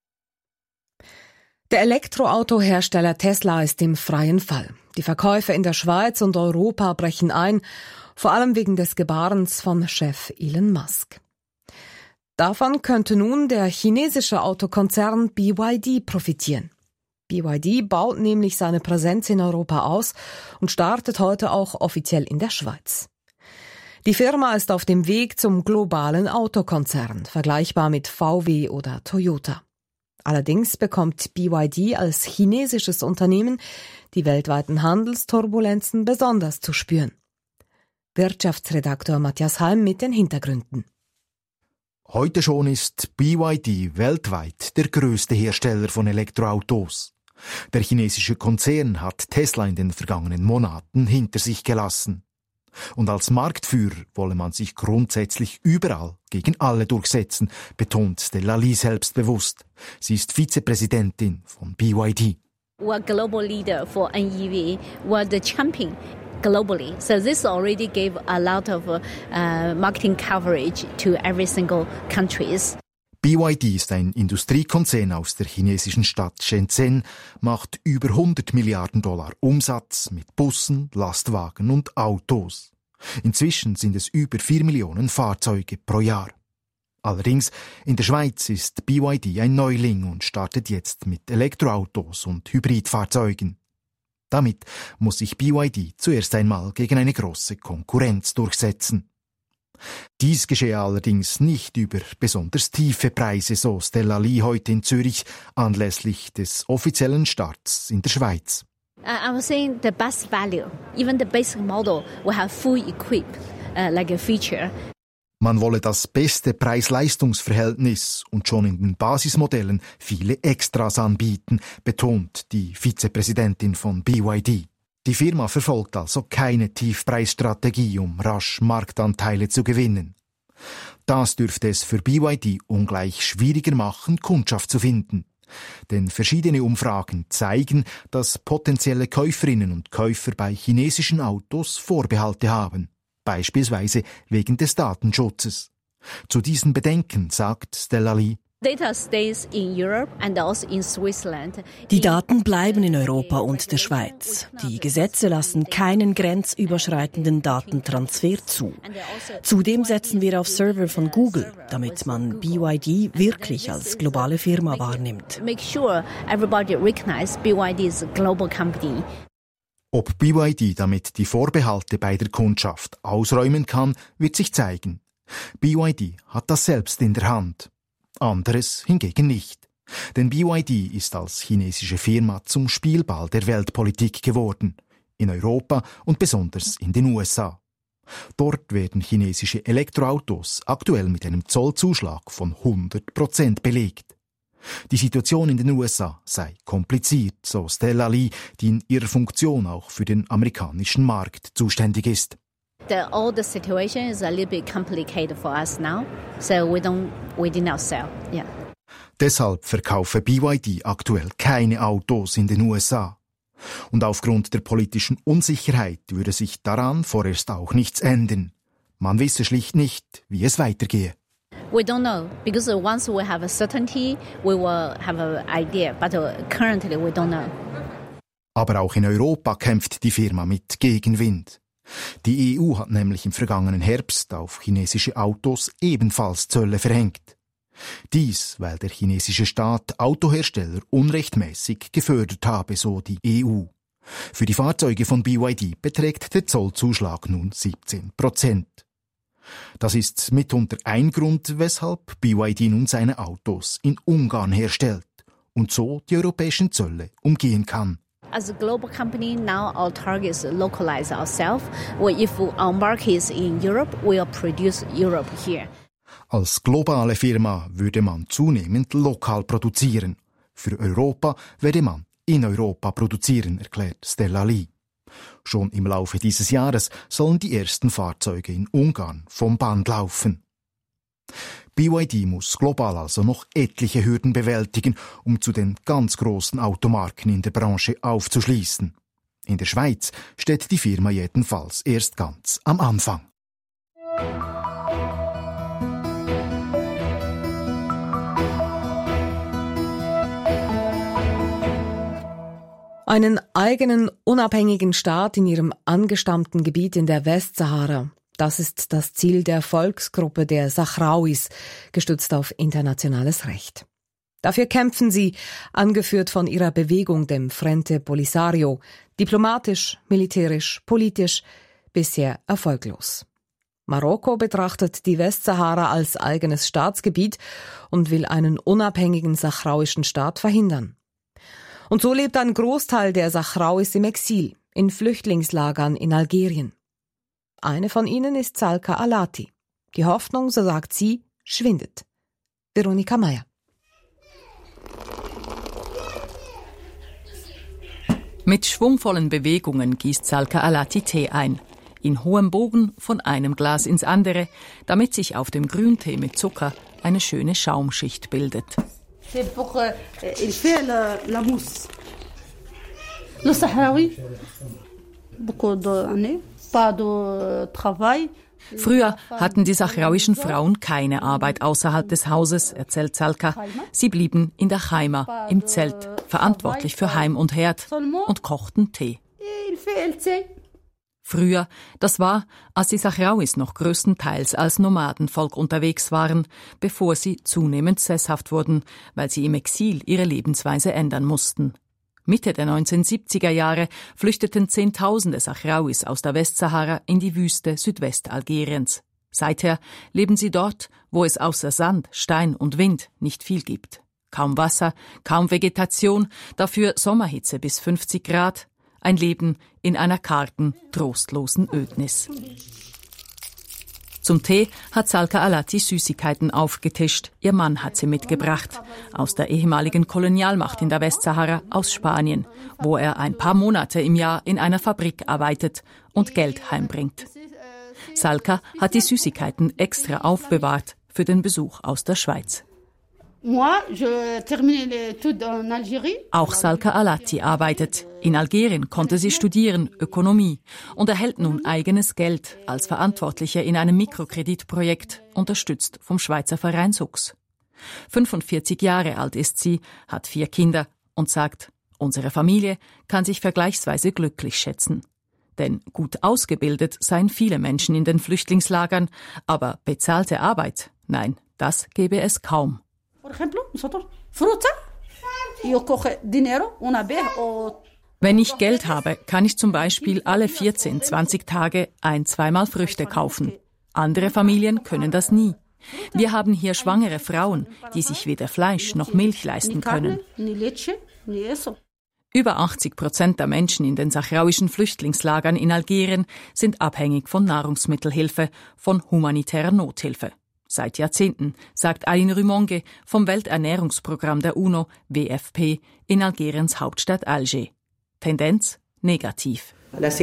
Der Elektroautohersteller Tesla ist im freien Fall. Die Verkäufe in der Schweiz und Europa brechen ein, vor allem wegen des Gebarens von Chef Elon Musk. Davon könnte nun der chinesische Autokonzern BYD profitieren. BYD baut nämlich seine Präsenz in Europa aus und startet heute auch offiziell in der Schweiz. Die Firma ist auf dem Weg zum globalen Autokonzern, vergleichbar mit VW oder Toyota. Allerdings bekommt BYD als chinesisches Unternehmen die weltweiten Handelsturbulenzen besonders zu spüren. Wirtschaftsredaktor Matthias Halm mit den Hintergründen. Heute schon ist BYD weltweit der größte Hersteller von Elektroautos. Der chinesische Konzern hat Tesla in den vergangenen Monaten hinter sich gelassen. Und als Marktführer wolle man sich grundsätzlich überall gegen alle durchsetzen, betont Stella Li selbstbewusst. Sie ist Vizepräsidentin von BYD. We're global leader for NEV. We're the champion globally. So this already gave a lot of marketing coverage to every single countries. BYD ist ein Industriekonzern aus der chinesischen Stadt Shenzhen, macht über $100 Milliarden Umsatz mit Bussen, Lastwagen und Autos. Inzwischen sind es über 4 Millionen Fahrzeuge pro Jahr. Allerdings in der Schweiz ist BYD ein Neuling und startet jetzt mit Elektroautos und Hybridfahrzeugen. Damit muss sich BYD zuerst einmal gegen eine große Konkurrenz durchsetzen. Dies geschehe allerdings nicht über besonders tiefe Preise, so Stella Li heute in Zürich anlässlich des offiziellen Starts in der Schweiz. I was saying the best value. Even the basic model will have full equipped like a feature. Man wolle das beste Preis-Leistungs-Verhältnis und schon in den Basismodellen viele Extras anbieten, betont die Vizepräsidentin von BYD. Die Firma verfolgt also keine Tiefpreisstrategie, um rasch Marktanteile zu gewinnen. Das dürfte es für BYD ungleich schwieriger machen, Kundschaft zu finden. Denn verschiedene Umfragen zeigen, dass potenzielle Käuferinnen und Käufer bei chinesischen Autos Vorbehalte haben, beispielsweise wegen des Datenschutzes. Zu diesen Bedenken sagt Stella Lee: Die Daten bleiben in Europa und der Schweiz. Die Gesetze lassen keinen grenzüberschreitenden Datentransfer zu. Zudem setzen wir auf Server von Google, damit man BYD wirklich als globale Firma wahrnimmt. Ob BYD damit die Vorbehalte bei der Kundschaft ausräumen kann, wird sich zeigen. BYD hat das selbst in der Hand. Anderes hingegen nicht. Denn BYD ist als chinesische Firma zum Spielball der Weltpolitik geworden. In Europa und besonders in den USA. Dort werden chinesische Elektroautos aktuell mit einem Zollzuschlag von 100% belegt. Die Situation in den USA sei kompliziert, so Stella Lee, die in ihrer Funktion auch für den amerikanischen Markt zuständig ist. All the situation is a little bit complicated for us now, so we did not sell. Yeah. Deshalb verkaufe BYD aktuell keine Autos in den USA. Und aufgrund der politischen Unsicherheit würde sich daran vorerst auch nichts ändern. Man wisse schlicht nicht, wie es weitergehe. We don't know, because once we have a certainty, we will have an idea, but currently we don't know. Aber auch in Europa kämpft die Firma mit Gegenwind. Die EU hat nämlich im vergangenen Herbst auf chinesische Autos ebenfalls Zölle verhängt. Dies, weil der chinesische Staat Autohersteller unrechtmäßig gefördert habe, so die EU. Für die Fahrzeuge von BYD beträgt der Zollzuschlag nun 17%. Das ist mitunter ein Grund, weshalb BYD nun seine Autos in Ungarn herstellt und so die europäischen Zölle umgehen kann. As a global company, now our target is to localize ourselves. If our market is in Europe, we'll produce Europe here. Als globale Firma würde man zunehmend lokal produzieren. Für Europa werde man in Europa produzieren, erklärt Stella Lee. Schon im Laufe dieses Jahres sollen die ersten Fahrzeuge in Ungarn vom Band laufen. BYD muss global also noch etliche Hürden bewältigen, um zu den ganz großen Automarken in der Branche aufzuschließen. In der Schweiz steht die Firma jedenfalls erst ganz am Anfang. Einen eigenen, unabhängigen Staat in ihrem angestammten Gebiet in der Westsahara. Das ist das Ziel der Volksgruppe der Sahrauis, gestützt auf internationales Recht. Dafür kämpfen sie, angeführt von ihrer Bewegung, dem Frente Polisario, diplomatisch, militärisch, politisch, bisher erfolglos. Marokko betrachtet die Westsahara als eigenes Staatsgebiet und will einen unabhängigen sahrauischen Staat verhindern. Und so lebt ein Großteil der Sahrauis im Exil, in Flüchtlingslagern in Algerien. Eine von ihnen ist Salka Alati. Die Hoffnung, so sagt sie, schwindet. Veronika Meyer. Mit schwungvollen Bewegungen gießt Salka Alati Tee ein. In hohem Bogen von einem Glas ins andere, damit sich auf dem Grüntee mit Zucker eine schöne Schaumschicht bildet. Früher hatten die sahrauischen Frauen keine Arbeit außerhalb des Hauses, erzählt Salka. Sie blieben in der Chaima, im Zelt, verantwortlich für Heim und Herd und kochten Tee. Früher, das war, als die Sahrauis noch größtenteils als Nomadenvolk unterwegs waren, bevor sie zunehmend sesshaft wurden, weil sie im Exil ihre Lebensweise ändern mussten. Mitte der 1970er Jahre flüchteten Zehntausende Sahrauis aus der Westsahara in die Wüste Südwestalgeriens. Seither leben sie dort, wo es außer Sand, Stein und Wind nicht viel gibt. Kaum Wasser, kaum Vegetation, dafür Sommerhitze bis 50 Grad. Ein Leben in einer kargen, trostlosen Ödnis. Zum Tee hat Salka Alati Süßigkeiten aufgetischt. Ihr Mann hat sie mitgebracht. Aus der ehemaligen Kolonialmacht in der Westsahara, aus Spanien, wo er ein paar Monate im Jahr in einer Fabrik arbeitet und Geld heimbringt. Salka hat die Süßigkeiten extra aufbewahrt für den Besuch aus der Schweiz. Auch Salka Alati arbeitet. In Algerien konnte sie studieren, Ökonomie, und erhält nun eigenes Geld als Verantwortliche in einem Mikrokreditprojekt, unterstützt vom Schweizer Verein SUX. 45 Jahre alt ist sie, hat 4 Kinder und sagt, unsere Familie kann sich vergleichsweise glücklich schätzen. Denn gut ausgebildet seien viele Menschen in den Flüchtlingslagern, aber bezahlte Arbeit, nein, das gäbe es kaum. Wenn ich Geld habe, kann ich zum Beispiel alle 14, 20 Tage 1-2 Mal Früchte kaufen. Andere Familien können das nie. Wir haben hier schwangere Frauen, die sich weder Fleisch noch Milch leisten können. Über 80% der Menschen in den sachrauischen Flüchtlingslagern in Algerien sind abhängig von Nahrungsmittelhilfe, von humanitärer Nothilfe. Seit Jahrzehnten, sagt Aline Rumonge vom Welternährungsprogramm der UNO, WFP, in Algeriens Hauptstadt Alger. Tendenz negativ.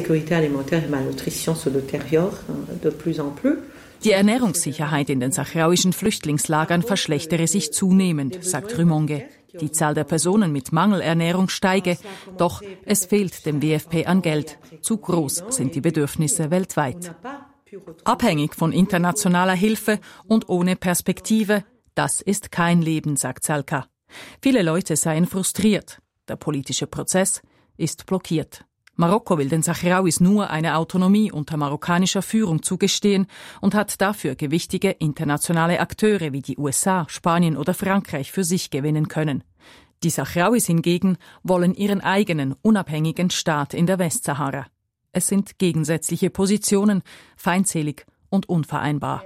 Die Ernährungssicherheit in den sachrauischen Flüchtlingslagern verschlechtere sich zunehmend, sagt Rumonge. Die Zahl der Personen mit Mangelernährung steige, doch es fehlt dem WFP an Geld. Zu groß sind die Bedürfnisse weltweit. Abhängig von internationaler Hilfe und ohne Perspektive, das ist kein Leben, sagt Salka. Viele Leute seien frustriert. Der politische Prozess ist blockiert. Marokko will den Sahrauis nur eine Autonomie unter marokkanischer Führung zugestehen und hat dafür gewichtige internationale Akteure wie die USA, Spanien oder Frankreich für sich gewinnen können. Die Sahrauis hingegen wollen ihren eigenen, unabhängigen Staat in der Westsahara. Es sind gegensätzliche Positionen, feindselig und unvereinbar.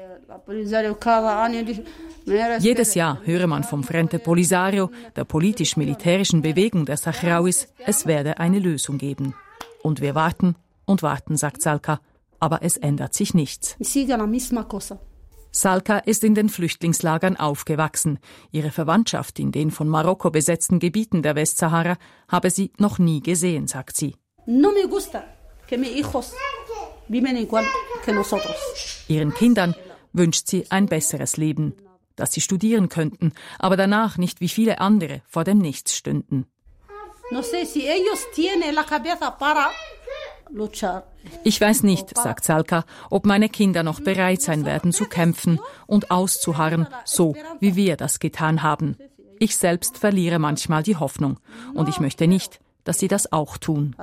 Jedes Jahr höre man vom Frente Polisario, der politisch-militärischen Bewegung der Sahrauis, es werde eine Lösung geben. Und wir warten und warten, sagt Salka, aber es ändert sich nichts. Salka ist in den Flüchtlingslagern aufgewachsen. Ihre Verwandtschaft in den von Marokko besetzten Gebieten der Westsahara habe sie noch nie gesehen, sagt sie. Ihren Kindern wünscht sie ein besseres Leben, dass sie studieren könnten, aber danach nicht wie viele andere vor dem Nichts stünden. Ich weiß nicht, sagt Salka, ob meine Kinder noch bereit sein werden zu kämpfen und auszuharren, so wie wir das getan haben. Ich selbst verliere manchmal die Hoffnung und ich möchte nicht, dass sie das auch tun.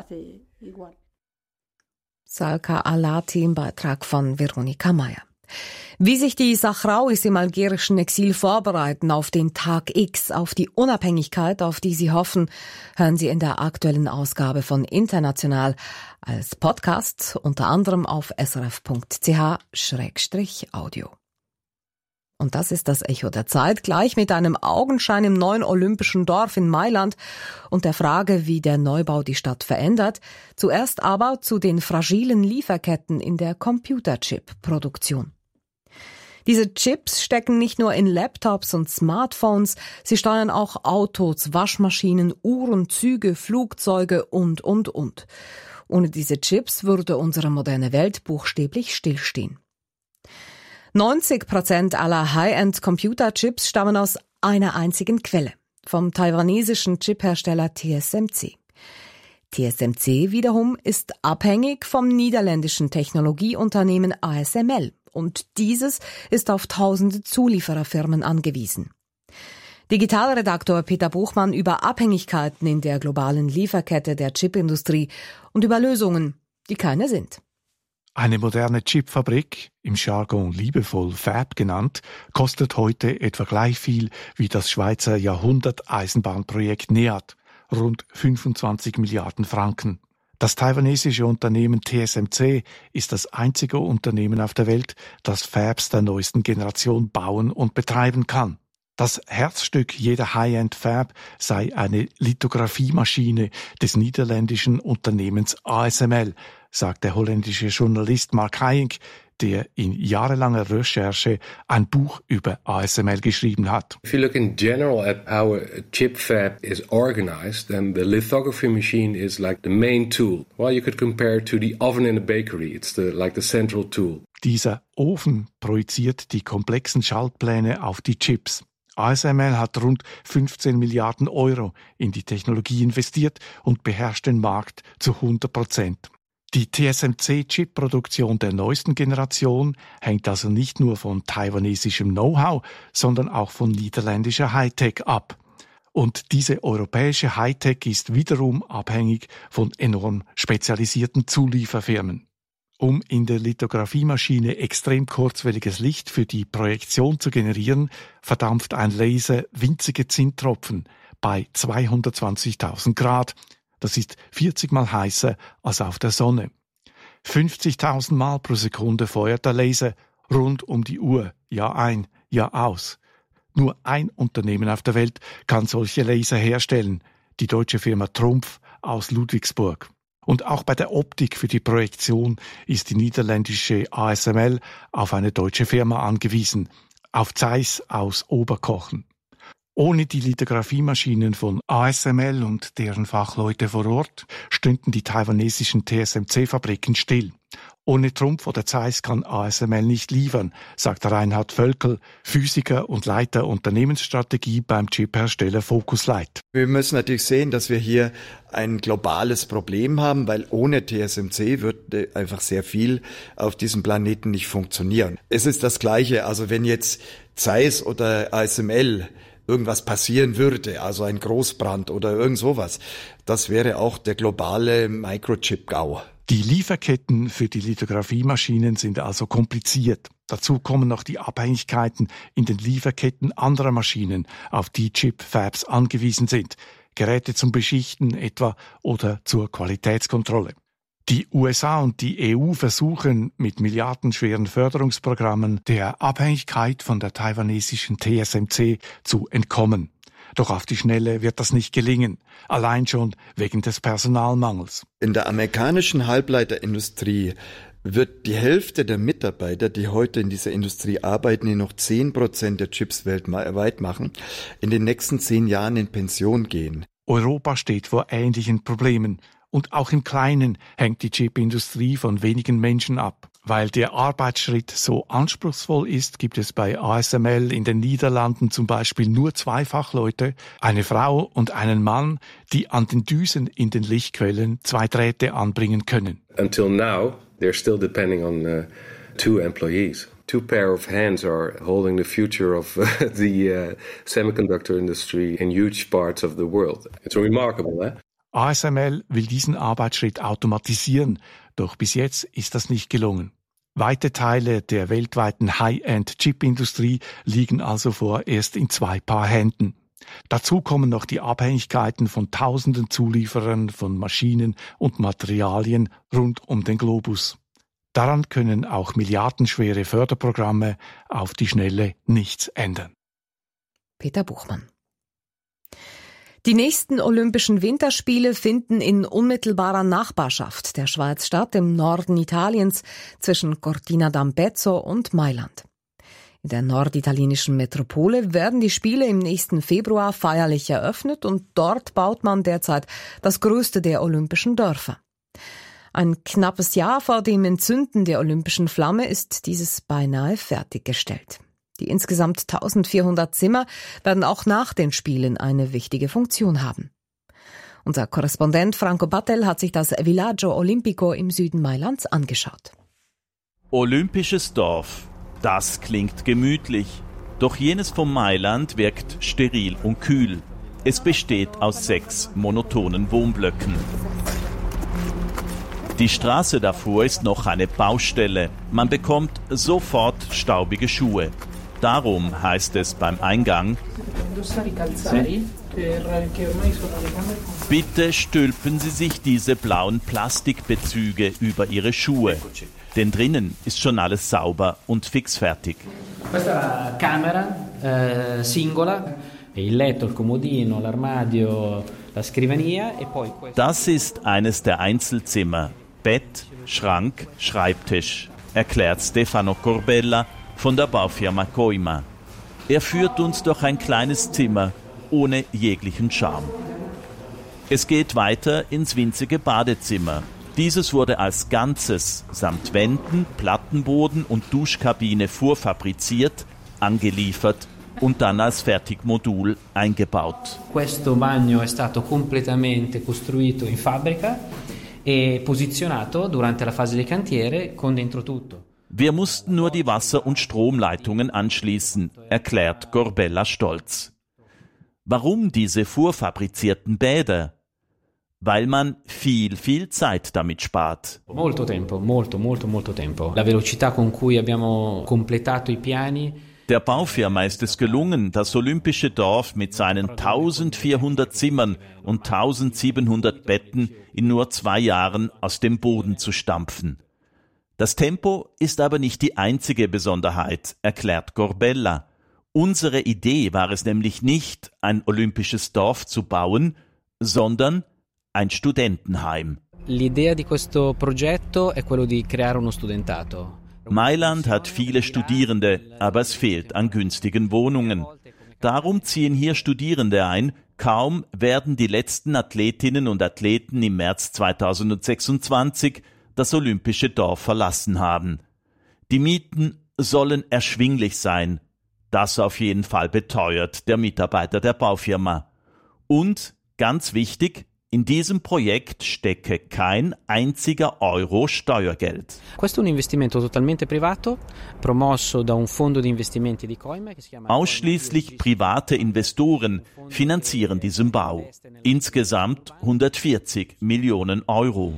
Salka Alati im Beitrag von Veronika Meyer. Wie sich die Sahrauis im algerischen Exil vorbereiten auf den Tag X, auf die Unabhängigkeit, auf die sie hoffen, hören Sie in der aktuellen Ausgabe von International als Podcast, unter anderem auf srf.ch/audio. Und das ist das Echo der Zeit, gleich mit einem Augenschein im neuen Olympischen Dorf in Mailand und der Frage, wie der Neubau die Stadt verändert. Zuerst aber zu den fragilen Lieferketten in der Computerchip-Produktion. Diese Chips stecken nicht nur in Laptops und Smartphones, sie steuern auch Autos, Waschmaschinen, Uhren, Züge, Flugzeuge und. Ohne diese Chips würde unsere moderne Welt buchstäblich stillstehen. 90% aller High-End-Computerchips stammen aus einer einzigen Quelle, vom taiwanesischen Chiphersteller TSMC. TSMC wiederum ist abhängig vom niederländischen Technologieunternehmen ASML und dieses ist auf tausende Zuliefererfirmen angewiesen. Digitalredaktor Peter Buchmann über Abhängigkeiten in der globalen Lieferkette der Chipindustrie und über Lösungen, die keine sind. Eine moderne Chipfabrik, im Jargon liebevoll Fab genannt, kostet heute etwa gleich viel wie das Schweizer Jahrhundert-Eisenbahnprojekt NEAT, rund 25 Milliarden Franken. Das taiwanesische Unternehmen TSMC ist das einzige Unternehmen auf der Welt, das Fabs der neuesten Generation bauen und betreiben kann. Das Herzstück jeder High-End-Fab sei eine Lithografiemaschine des niederländischen Unternehmens ASML, sagt der holländische Journalist Mark Haink, der in jahrelanger Recherche ein Buch über ASML geschrieben hat. If you look in general at how a chip fab is organized, then the lithography machine is like the main tool. Well, you could compare it to the oven in a bakery. It's like the central tool. Dieser Ofen projiziert die komplexen Schaltpläne auf die Chips. ASML hat rund 15 Milliarden Euro in die Technologie investiert und beherrscht den Markt zu 100%. Die TSMC-Chip-Produktion der neuesten Generation hängt also nicht nur von taiwanesischem Know-how, sondern auch von niederländischer Hightech ab. Und diese europäische Hightech ist wiederum abhängig von enorm spezialisierten Zulieferfirmen. Um in der Lithografiemaschine extrem kurzwelliges Licht für die Projektion zu generieren, verdampft ein Laser winzige Zinntropfen bei 220.000 Grad. Das ist 40 Mal heißer als auf der Sonne. 50.000 Mal pro Sekunde feuert der Laser rund um die Uhr, Jahr ein, Jahr aus. Nur ein Unternehmen auf der Welt kann solche Laser herstellen, die deutsche Firma Trumpf aus Ludwigsburg. Und auch bei der Optik für die Projektion ist die niederländische ASML auf eine deutsche Firma angewiesen, auf Zeiss aus Oberkochen. Ohne die Lithografiemaschinen von ASML und deren Fachleute vor Ort stünden die taiwanesischen TSMC-Fabriken still. Ohne Trumpf oder Zeiss kann ASML nicht liefern, sagt Reinhard Völkel, Physiker und Leiter Unternehmensstrategie beim Chiphersteller Focuslight. Wir müssen natürlich sehen, dass wir hier ein globales Problem haben, weil ohne TSMC würde einfach sehr viel auf diesem Planeten nicht funktionieren. Es ist das Gleiche, also wenn jetzt Zeiss oder ASML irgendwas passieren würde, also ein Großbrand oder irgend sowas, das wäre auch der globale Microchip-GAU. Die Lieferketten für die Lithografiemaschinen sind also kompliziert. Dazu kommen noch die Abhängigkeiten in den Lieferketten anderer Maschinen, auf die Chip-Fabs angewiesen sind. Geräte zum Beschichten etwa oder zur Qualitätskontrolle. Die USA und die EU versuchen mit milliardenschweren Förderungsprogrammen der Abhängigkeit von der taiwanesischen TSMC zu entkommen. Doch auf die Schnelle wird das nicht gelingen, allein schon wegen des Personalmangels. In der amerikanischen Halbleiterindustrie wird die Hälfte der Mitarbeiter, die heute in dieser Industrie arbeiten, die noch 10% der Chips weltweit machen, in den nächsten 10 Jahren in Pension gehen. Europa steht vor ähnlichen Problemen. Und auch im Kleinen hängt die Chipindustrie von wenigen Menschen ab. Weil der Arbeitsschritt so anspruchsvoll ist, gibt es bei ASML in den Niederlanden zum Beispiel nur 2 Fachleute, eine Frau und einen Mann, die an den Düsen in den Lichtquellen 2 Drähte anbringen können. Until now, they're still depending on 2 employees. 2 pair of hands are holding the future of the semiconductor industry in huge parts of the world. It's remarkable, eh? ASML will diesen Arbeitsschritt automatisieren, doch bis jetzt ist das nicht gelungen. Weite Teile der weltweiten High-End-Chip-Industrie liegen also vorerst in 2 Paar Händen. Dazu kommen noch die Abhängigkeiten von tausenden Zulieferern von Maschinen und Materialien rund um den Globus. Daran können auch milliardenschwere Förderprogramme auf die Schnelle nichts ändern. Peter Buchmann. Die nächsten Olympischen Winterspiele finden in unmittelbarer Nachbarschaft der Schweiz statt, im Norden Italiens zwischen Cortina d'Ampezzo und Mailand. In der norditalienischen Metropole werden die Spiele im nächsten Februar feierlich eröffnet und dort baut man derzeit das größte der olympischen Dörfer. Ein knappes Jahr vor dem Entzünden der olympischen Flamme ist dieses beinahe fertiggestellt. Die insgesamt 1400 Zimmer werden auch nach den Spielen eine wichtige Funktion haben. Unser Korrespondent Franco Battel hat sich das Villaggio Olimpico im Süden Mailands angeschaut. Olympisches Dorf, das klingt gemütlich. Doch jenes von Mailand wirkt steril und kühl. Es besteht aus 6 monotonen Wohnblöcken. Die Straße davor ist noch eine Baustelle. Man bekommt sofort staubige Schuhe. Darum heißt es beim Eingang: Bitte stülpen Sie sich diese blauen Plastikbezüge über Ihre Schuhe, denn drinnen ist schon alles sauber und fixfertig. Questa è la camera singola, il letto, il comodino, l'armadio, la scrivania e poi Das ist eines der Einzelzimmer. Bett, Schrank, Schreibtisch, erklärt Stefano Corbella von der Baufirma Coima. Er führt uns durch ein kleines Zimmer ohne jeglichen Charme. Es geht weiter ins winzige Badezimmer. Dieses wurde als Ganzes samt Wänden, Plattenboden und Duschkabine vorfabriziert, angeliefert und dann als Fertigmodul eingebaut. Questo bagno è stato completamente costruito in fabbrica e posizionato durante la fase di cantiere con dentro tutto. Wir mussten nur die Wasser- und Stromleitungen anschließen, erklärt Gorbella stolz. Warum diese vorfabrizierten Bäder? Weil man viel Zeit damit spart. Molto tempo, molto tempo. La velocità con cui abbiamo completato i piani. Der Baufirma ist es gelungen, das olympische Dorf mit seinen 1400 Zimmern und 1700 Betten in nur 2 Jahren aus dem Boden zu stampfen. Das Tempo ist aber nicht die einzige Besonderheit, erklärt Gorbella. Unsere Idee war es nämlich nicht, ein olympisches Dorf zu bauen, sondern ein Studentenheim. L'idea di questo progetto è quello di creare uno studentato. Mailand hat viele Studierende, aber es fehlt an günstigen Wohnungen. Darum ziehen hier Studierende ein. Kaum werden die letzten Athletinnen und Athleten im März 2026 das olympische Dorf verlassen haben. Die Mieten sollen erschwinglich sein. Das auf jeden Fall beteuert der Mitarbeiter der Baufirma. Und, ganz wichtig, in diesem Projekt stecke kein einziger Euro Steuergeld. Questo è un investimento totalmente privato, promosso da un fondo di investimenti di Coima che si chiama. Ausschließlich private Investoren finanzieren diesen Bau. Insgesamt 140 Millionen Euro.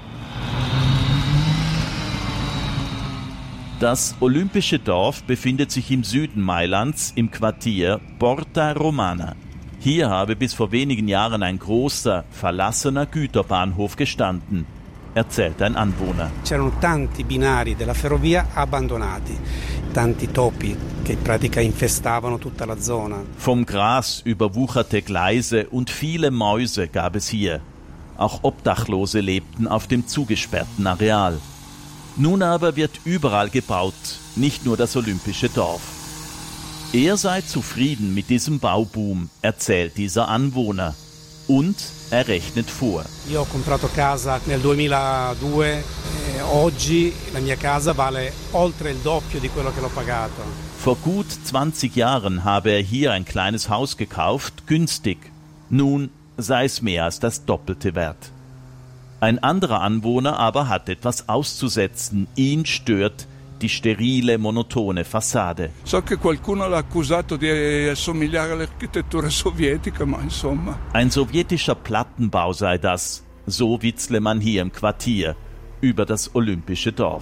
Das olympische Dorf befindet sich im Süden Mailands im Quartier Porta Romana. Hier habe bis vor wenigen Jahren ein großer, verlassener Güterbahnhof gestanden, erzählt ein Anwohner. C'erano tanti binari della ferrovia abbandonati, tanti topi che in pratica infestavano tutta la zona. Vom Gras überwucherte Gleise und viele Mäuse gab es hier. Auch Obdachlose lebten auf dem zugesperrten Areal. Nun aber wird überall gebaut, nicht nur das olympische Dorf. Er sei zufrieden mit diesem Bauboom, erzählt dieser Anwohner. Und er rechnet vor. Io ho comprato casa nel 2002 e oggi la mia casa vale oltre il doppio di quello che l'ho pagato. Vor gut 20 Jahren habe er hier ein kleines Haus gekauft, günstig. Nun sei es mehr als das Doppelte wert. Ein anderer Anwohner aber hat etwas auszusetzen. Ihn stört die sterile, monotone Fassade. So che qualcuno l'ha accusato di assomigliare all'architettura sovietica, ma insomma. Ein sowjetischer Plattenbau sei das, so witzle man hier im Quartier über das olympische Dorf.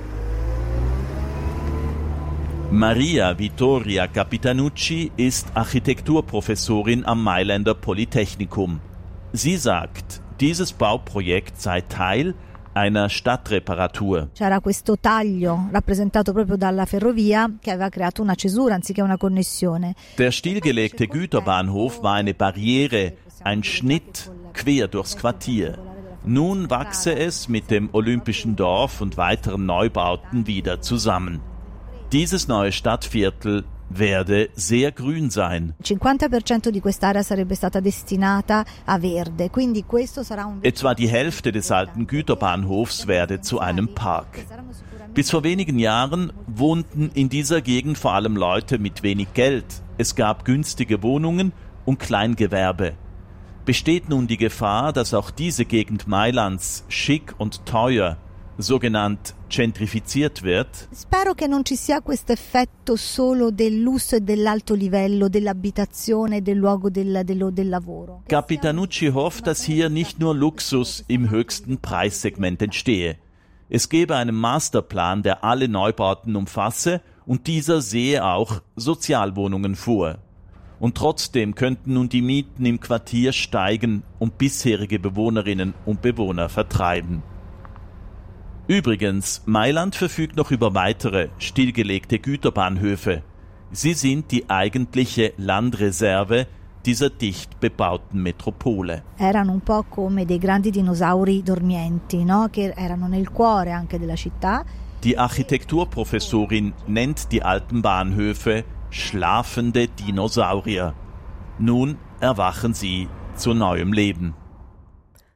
Maria Vittoria Capitanucci ist Architekturprofessorin am Mailänder Polytechnikum. Sie sagt, dieses Bauprojekt sei Teil einer Stadtreparatur. C'era questo taglio rappresentato proprio dalla ferrovia che aveva creato una cesura anziché una connessione. Der stillgelegte Güterbahnhof war eine Barriere, ein Schnitt quer durchs Quartier. Nun wachse es mit dem Olympischen Dorf und weiteren Neubauten wieder zusammen. Dieses neue Stadtviertel werde sehr grün sein. Il 50% di quest'area sarebbe stata destinata a verde, quindi questo sarà un... Etwa die Hälfte des alten Güterbahnhofs werde zu einem Park. Bis vor wenigen Jahren wohnten in dieser Gegend vor allem Leute mit wenig Geld. Es gab günstige Wohnungen und Kleingewerbe. Besteht nun die Gefahr, dass auch diese Gegend Mailands schick und teuer, sogenannt gentrifiziert wird? Spero che non ci sia questo effetto solo del lusso e dell'alto livello, dell'abitazione e del luogo del lavoro. Capitanucci hofft, dass hier nicht nur Luxus im höchsten Preissegment entstehe. Es gebe einen Masterplan, der alle Neubauten umfasse, und dieser sehe auch Sozialwohnungen vor. Und trotzdem könnten nun die Mieten im Quartier steigen und bisherige Bewohnerinnen und Bewohner vertreiben. Übrigens, Mailand verfügt noch über weitere stillgelegte Güterbahnhöfe. Sie sind die eigentliche Landreserve dieser dicht bebauten Metropole. Erano un po' come dei grandi dinosauri dormienti, no? Che erano nel cuore anche della città. Die Architekturprofessorin nennt die alten Bahnhöfe schlafende Dinosaurier. Nun erwachen sie zu neuem Leben.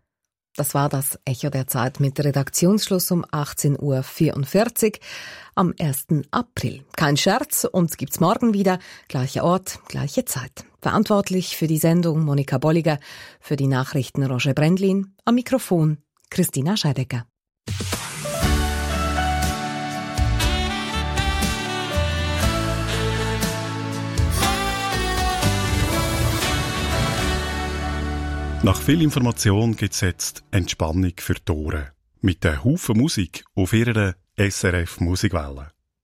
Das war das Echo der Zeit mit Redaktionsschluss um 18.44 Uhr am 1. April. Kein Scherz, uns gibt's morgen wieder. Gleicher Ort, gleiche Zeit. Verantwortlich für die Sendung Monika Bolliger, für die Nachrichten Roger Brendlin, am Mikrofon Christina Scheidecker. Nach viel Information gibt es jetzt Entspannung für die Ohren. Mit einem Haufen Musik auf ihrer SRF-Musikwelle.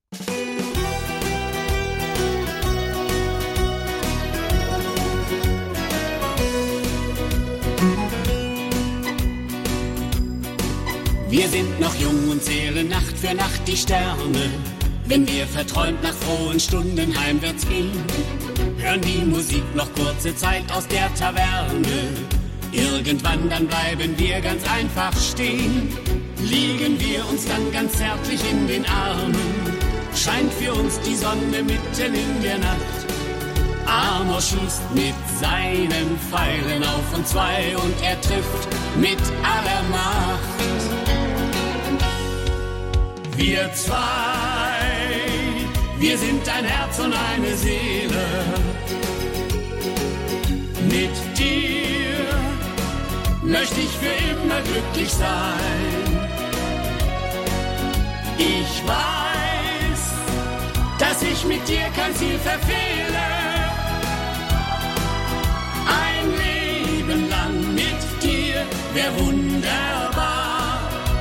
Wir sind noch jung und zählen Nacht für Nacht die Sterne. Wenn wir verträumt nach frohen Stunden heimwärts gehen, hören die Musik noch kurze Zeit aus der Taverne. Irgendwann dann bleiben wir ganz einfach stehen, liegen wir uns dann ganz zärtlich in den Armen, scheint für uns die Sonne mitten in der Nacht. Amor schießt mit seinen Pfeilen auf uns zwei und er trifft mit aller Macht. Wir zwei, wir sind ein Herz und eine Seele. Mit dir möchte ich für immer glücklich sein. Ich weiß, dass ich mit dir kein Ziel verfehle. Ein Leben lang mit dir wär wunderbar.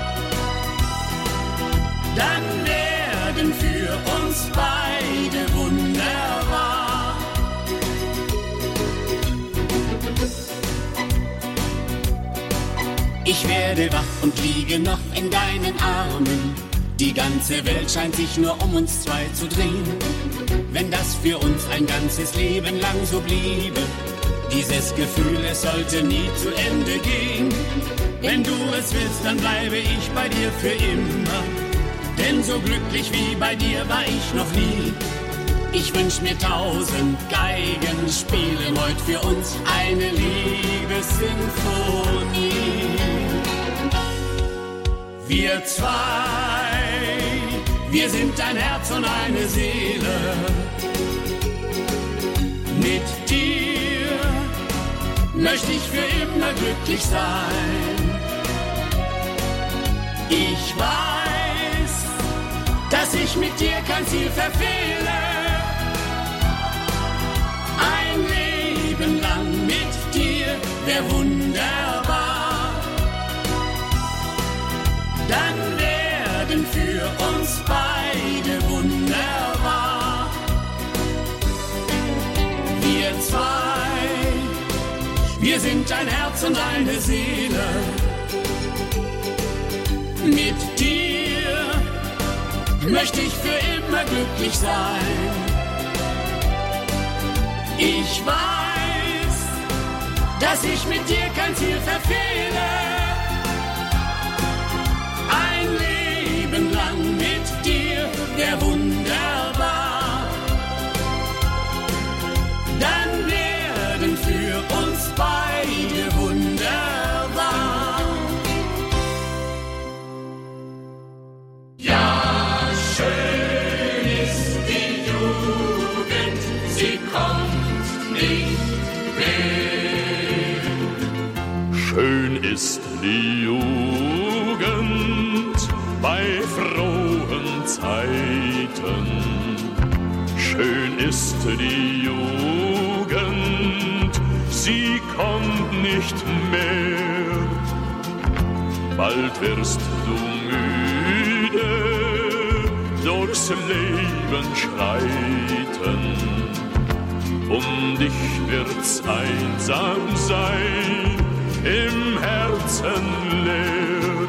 Dann werden für uns beide wunderbar. Ich werde wach und liege noch in deinen Armen. Die ganze Welt scheint sich nur um uns zwei zu drehen. Wenn das für uns ein ganzes Leben lang so bliebe, dieses Gefühl, es sollte nie zu Ende gehen. Wenn du es willst, dann bleibe ich bei dir für immer. Denn so glücklich wie bei dir war ich noch nie. Ich wünsch mir 1000 Geigen spielen heut für uns eine Liebessinfonie. Wir zwei, wir sind ein Herz und eine Seele. Mit dir möchte ich für immer glücklich sein. Ich weiß, dass ich mit dir kein Ziel verfehle. Ein Leben lang mit dir wär wunderbar. Dann werden für uns beide wunderbar. Wir zwei, wir sind ein Herz und eine Seele. Mit dir möchte ich für immer glücklich sein. Ich weiß, dass ich mit dir kein Ziel verfehle. Ein Leben lang mit dir wär wunderbar. Dann werden für uns beide wunderbar. Ja, schön ist die Jugend, sie kommt nicht mehr. Schön ist die Jugend bei frohen Zeiten. Schön ist die Jugend, sie kommt nicht mehr. Bald wirst du müde durchs Leben schreiten. Um dich wird's einsam sein, im Herzen leer.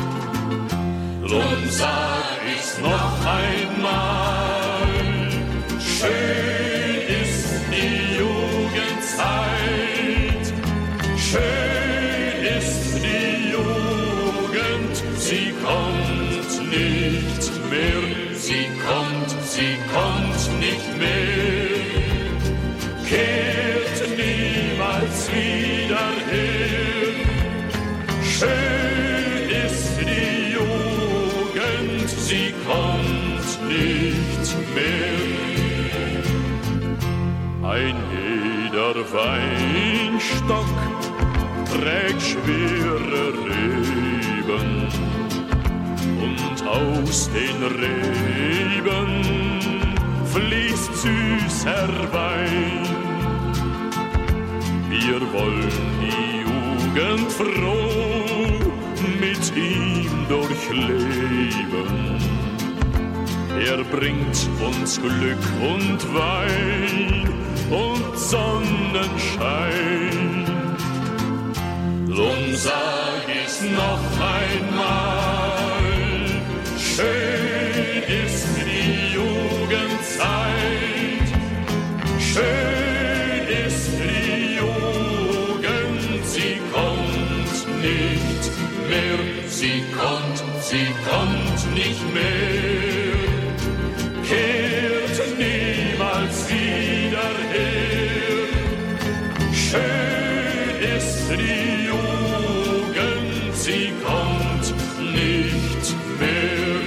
Drum sag ich's noch einmal, schön ist die Jugendzeit. Schön ist die Jugend, sie kommt nicht mehr. Sie kommt nicht mehr. Kehrt niemals wieder her. Schön ein jeder Weinstock trägt schwere Reben, und aus den Reben fließt süßer Wein. Wir wollen die Jugend froh mit ihm durchleben. Er bringt uns Glück und Wein und Sonnenschein. Drum sag ich's noch einmal, schön ist die Jugendzeit, schön ist die Jugend, sie kommt nicht mehr, sie kommt nicht mehr, kehrt niemals wieder her. Schön ist die Jugend, sie kommt nicht mehr.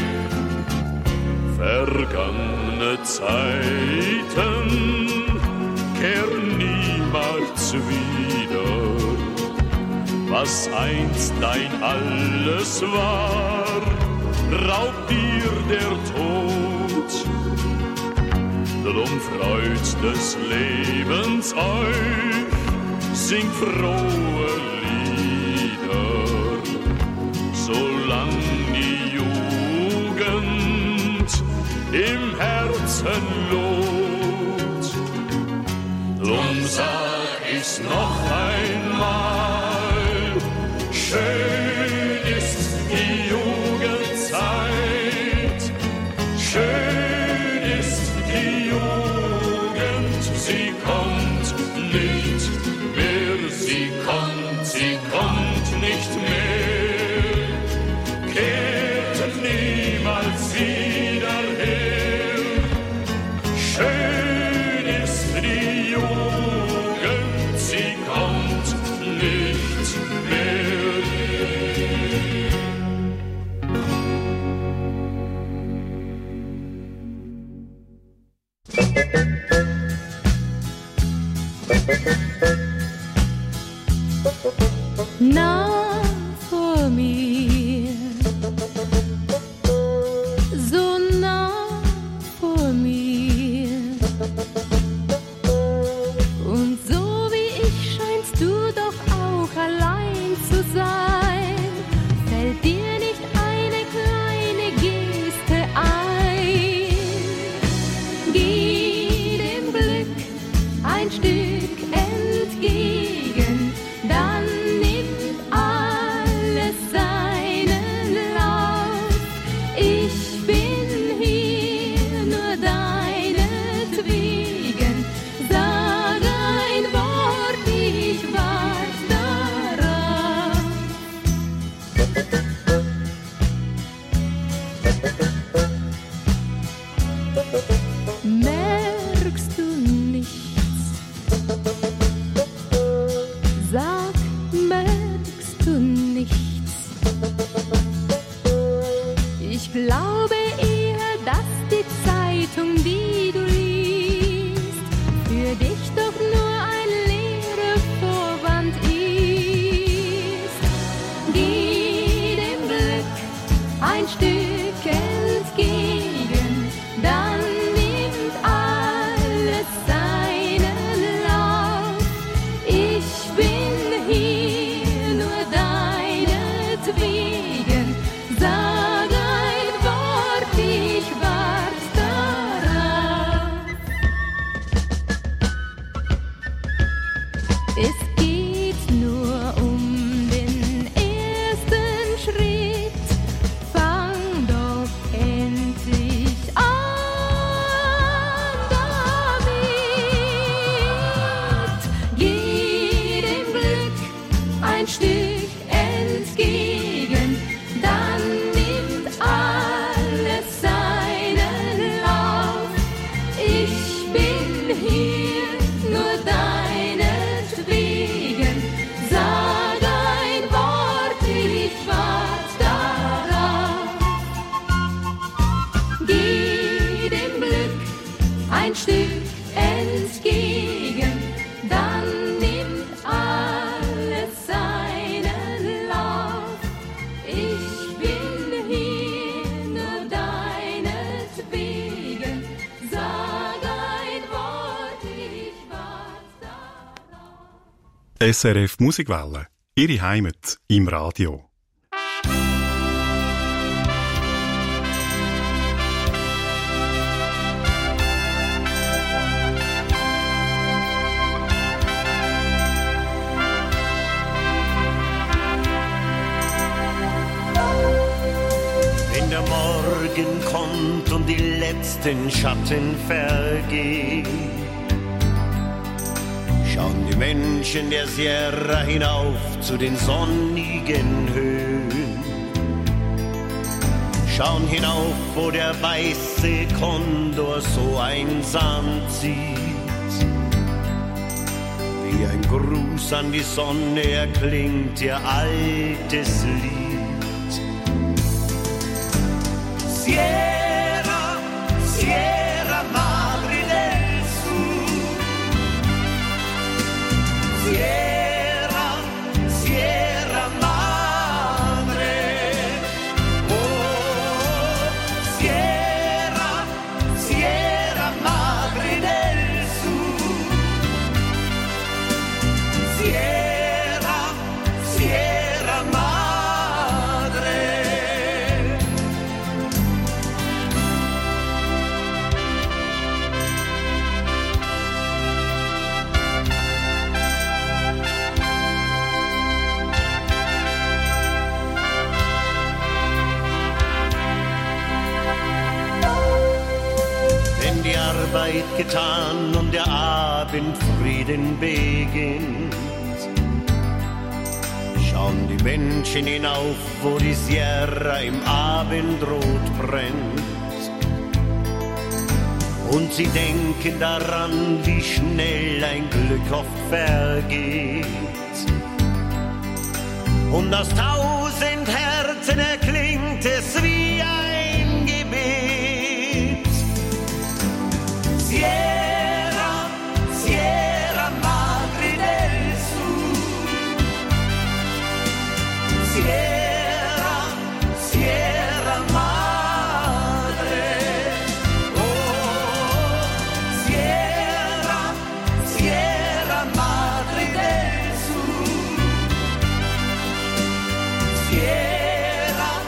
Vergangene Zeiten kehren niemals wieder. Was einst dein Alles war, raubt dir der Tod. Drum freut des Lebens euch, singt frohe Lieder, solang die Jugend im Herzen lohnt. Drum sag ich's noch einmal, schön ist die Jugendzeit, schön ist die Jugend, sie kommt nicht mehr, sie kommt nicht mehr, kehrt niemals wieder her. Schön ist die Jugend, sie kommt nicht mehr. Nah vor mir, so nah vor mir, und so wie ich scheinst du doch auch allein zu sein. Fällt dir nicht eine kleine Geste ein? Geh dem Glück ein Stück entgegen, dann nimmt alles seinen Lauf. Ich bin hier nur deinetwegen. Sag ein Wort, ich wart darauf. Merkst du nichts? Sag, merkst du nichts? Ich glaube eher, dass die Zeitung, die du liest, für dich doch nur ein leerer Vorwand ist. Geh dem Glück ein Stück entgegen, dann nimmt alles seinen Lauf. Ich bin hier nur deinetwegen. Sag ein Wort, ich wart darauf. Es geht nur um den ersten Schritt. Fang doch endlich an damit. Geh dem Glück ein Stück entgegen, dann nimmt alles seinen Lauf. Ich bin hier nur deinetwegen. Sag ein Wort, ich wart darauf. Geh dem Glück ein Stück entgegen, dann nimmt alles seinen Lauf. Ich bin hier nur deinetwegen, sag ein Wort, ich warte darauf. SRF Musikwelle, Ihre Heimat im Radio. Wenn der Morgen kommt und die letzten Schatten vergehen, schauen die Menschen der Sierra hinauf zu den sonnigen Höhen. Schauen hinauf, wo der weiße Kondor so einsam zieht. Wie ein Gruß an die Sonne erklingt ihr altes Lied. Sierra, Sierra Madre del Sur. Sierra, Sierra Madre. Oh, Sierra, Sierra Madre del Sur. Sierra, Sierra Madre. Die Arbeit getan und der Abendfrieden beginnt. Schauen die Menschen hinauf, wo die Sierra im Abendrot brennt. Und sie denken daran, wie schnell ein Glück oft vergeht. Und aus 1000 Herzen erklingt es wie ein Gebet. Sierra, Sierra Madre del Sur. Sierra, Sierra Madre. Oh, Sierra, Sierra Madre del Sur. Sierra,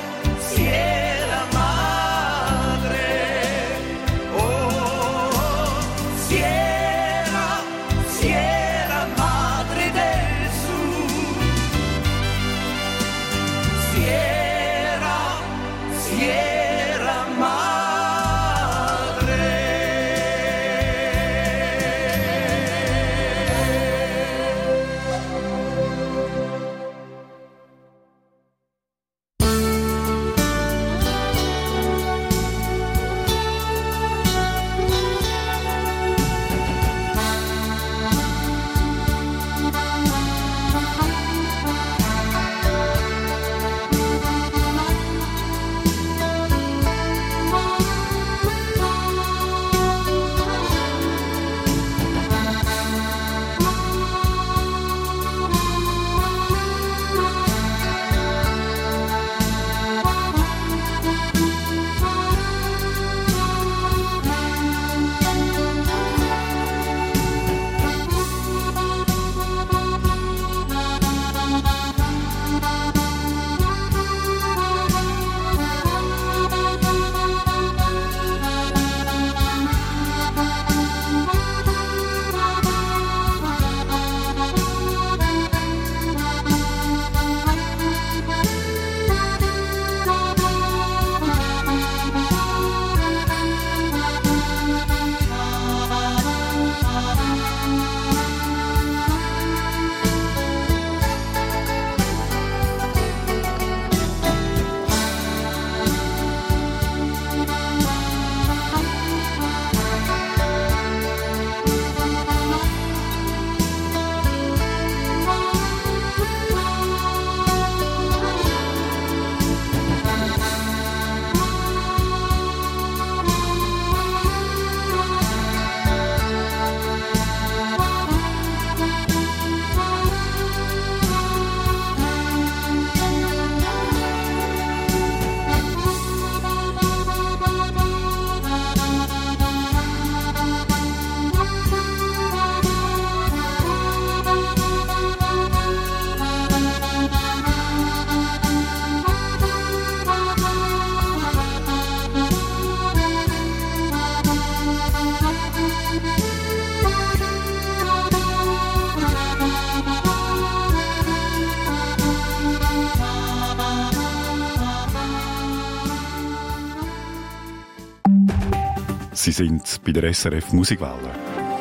Sie sind bei der SRF Musikwelle.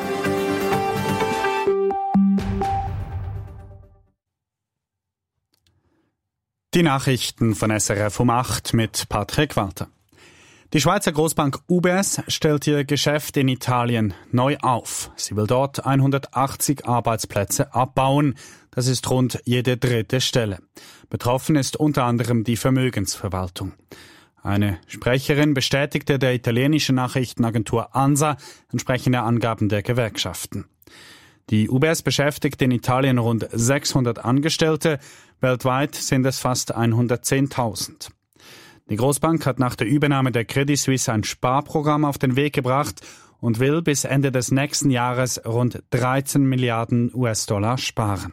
Die Nachrichten von SRF um 8 mit Patrick Walter. Die Schweizer Großbank UBS stellt ihr Geschäft in Italien neu auf. Sie will dort 180 Arbeitsplätze abbauen. Das ist rund jede dritte Stelle. Betroffen ist unter anderem die Vermögensverwaltung. Eine Sprecherin bestätigte der italienischen Nachrichtenagentur ANSA entsprechende Angaben der Gewerkschaften. Die UBS beschäftigt in Italien rund 600 Angestellte. Weltweit sind es fast 110.000. Die Großbank hat nach der Übernahme der Credit Suisse ein Sparprogramm auf den Weg gebracht und will bis Ende des nächsten Jahres rund 13 Milliarden US-Dollar sparen.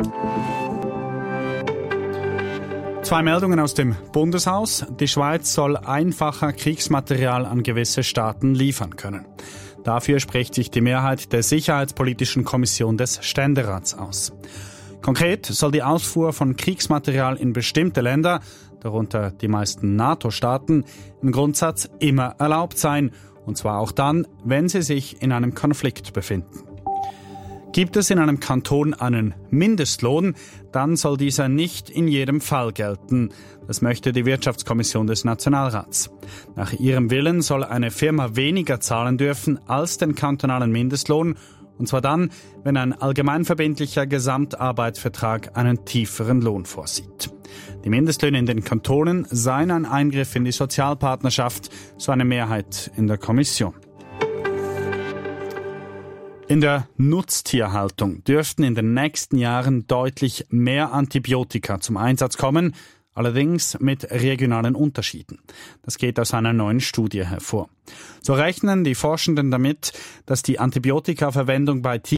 2 Meldungen aus dem Bundeshaus. Die Schweiz soll einfacher Kriegsmaterial an gewisse Staaten liefern können. Dafür spricht sich die Mehrheit der Sicherheitspolitischen Kommission des Ständerats aus. Konkret soll die Ausfuhr von Kriegsmaterial in bestimmte Länder, darunter die meisten NATO-Staaten, im Grundsatz immer erlaubt sein, und zwar auch dann, wenn sie sich in einem Konflikt befinden. Gibt es in einem Kanton einen Mindestlohn, dann soll dieser nicht in jedem Fall gelten. Das möchte die Wirtschaftskommission des Nationalrats. Nach ihrem Willen soll eine Firma weniger zahlen dürfen als den kantonalen Mindestlohn, und zwar dann, wenn ein allgemeinverbindlicher Gesamtarbeitsvertrag einen tieferen Lohn vorsieht. Die Mindestlöhne in den Kantonen seien ein Eingriff in die Sozialpartnerschaft, so eine Mehrheit in der Kommission. In der Nutztierhaltung dürften in den nächsten Jahren deutlich mehr Antibiotika zum Einsatz kommen, allerdings mit regionalen Unterschieden. Das geht aus einer neuen Studie hervor. So rechnen die Forschenden damit, dass die Antibiotikaverwendung bei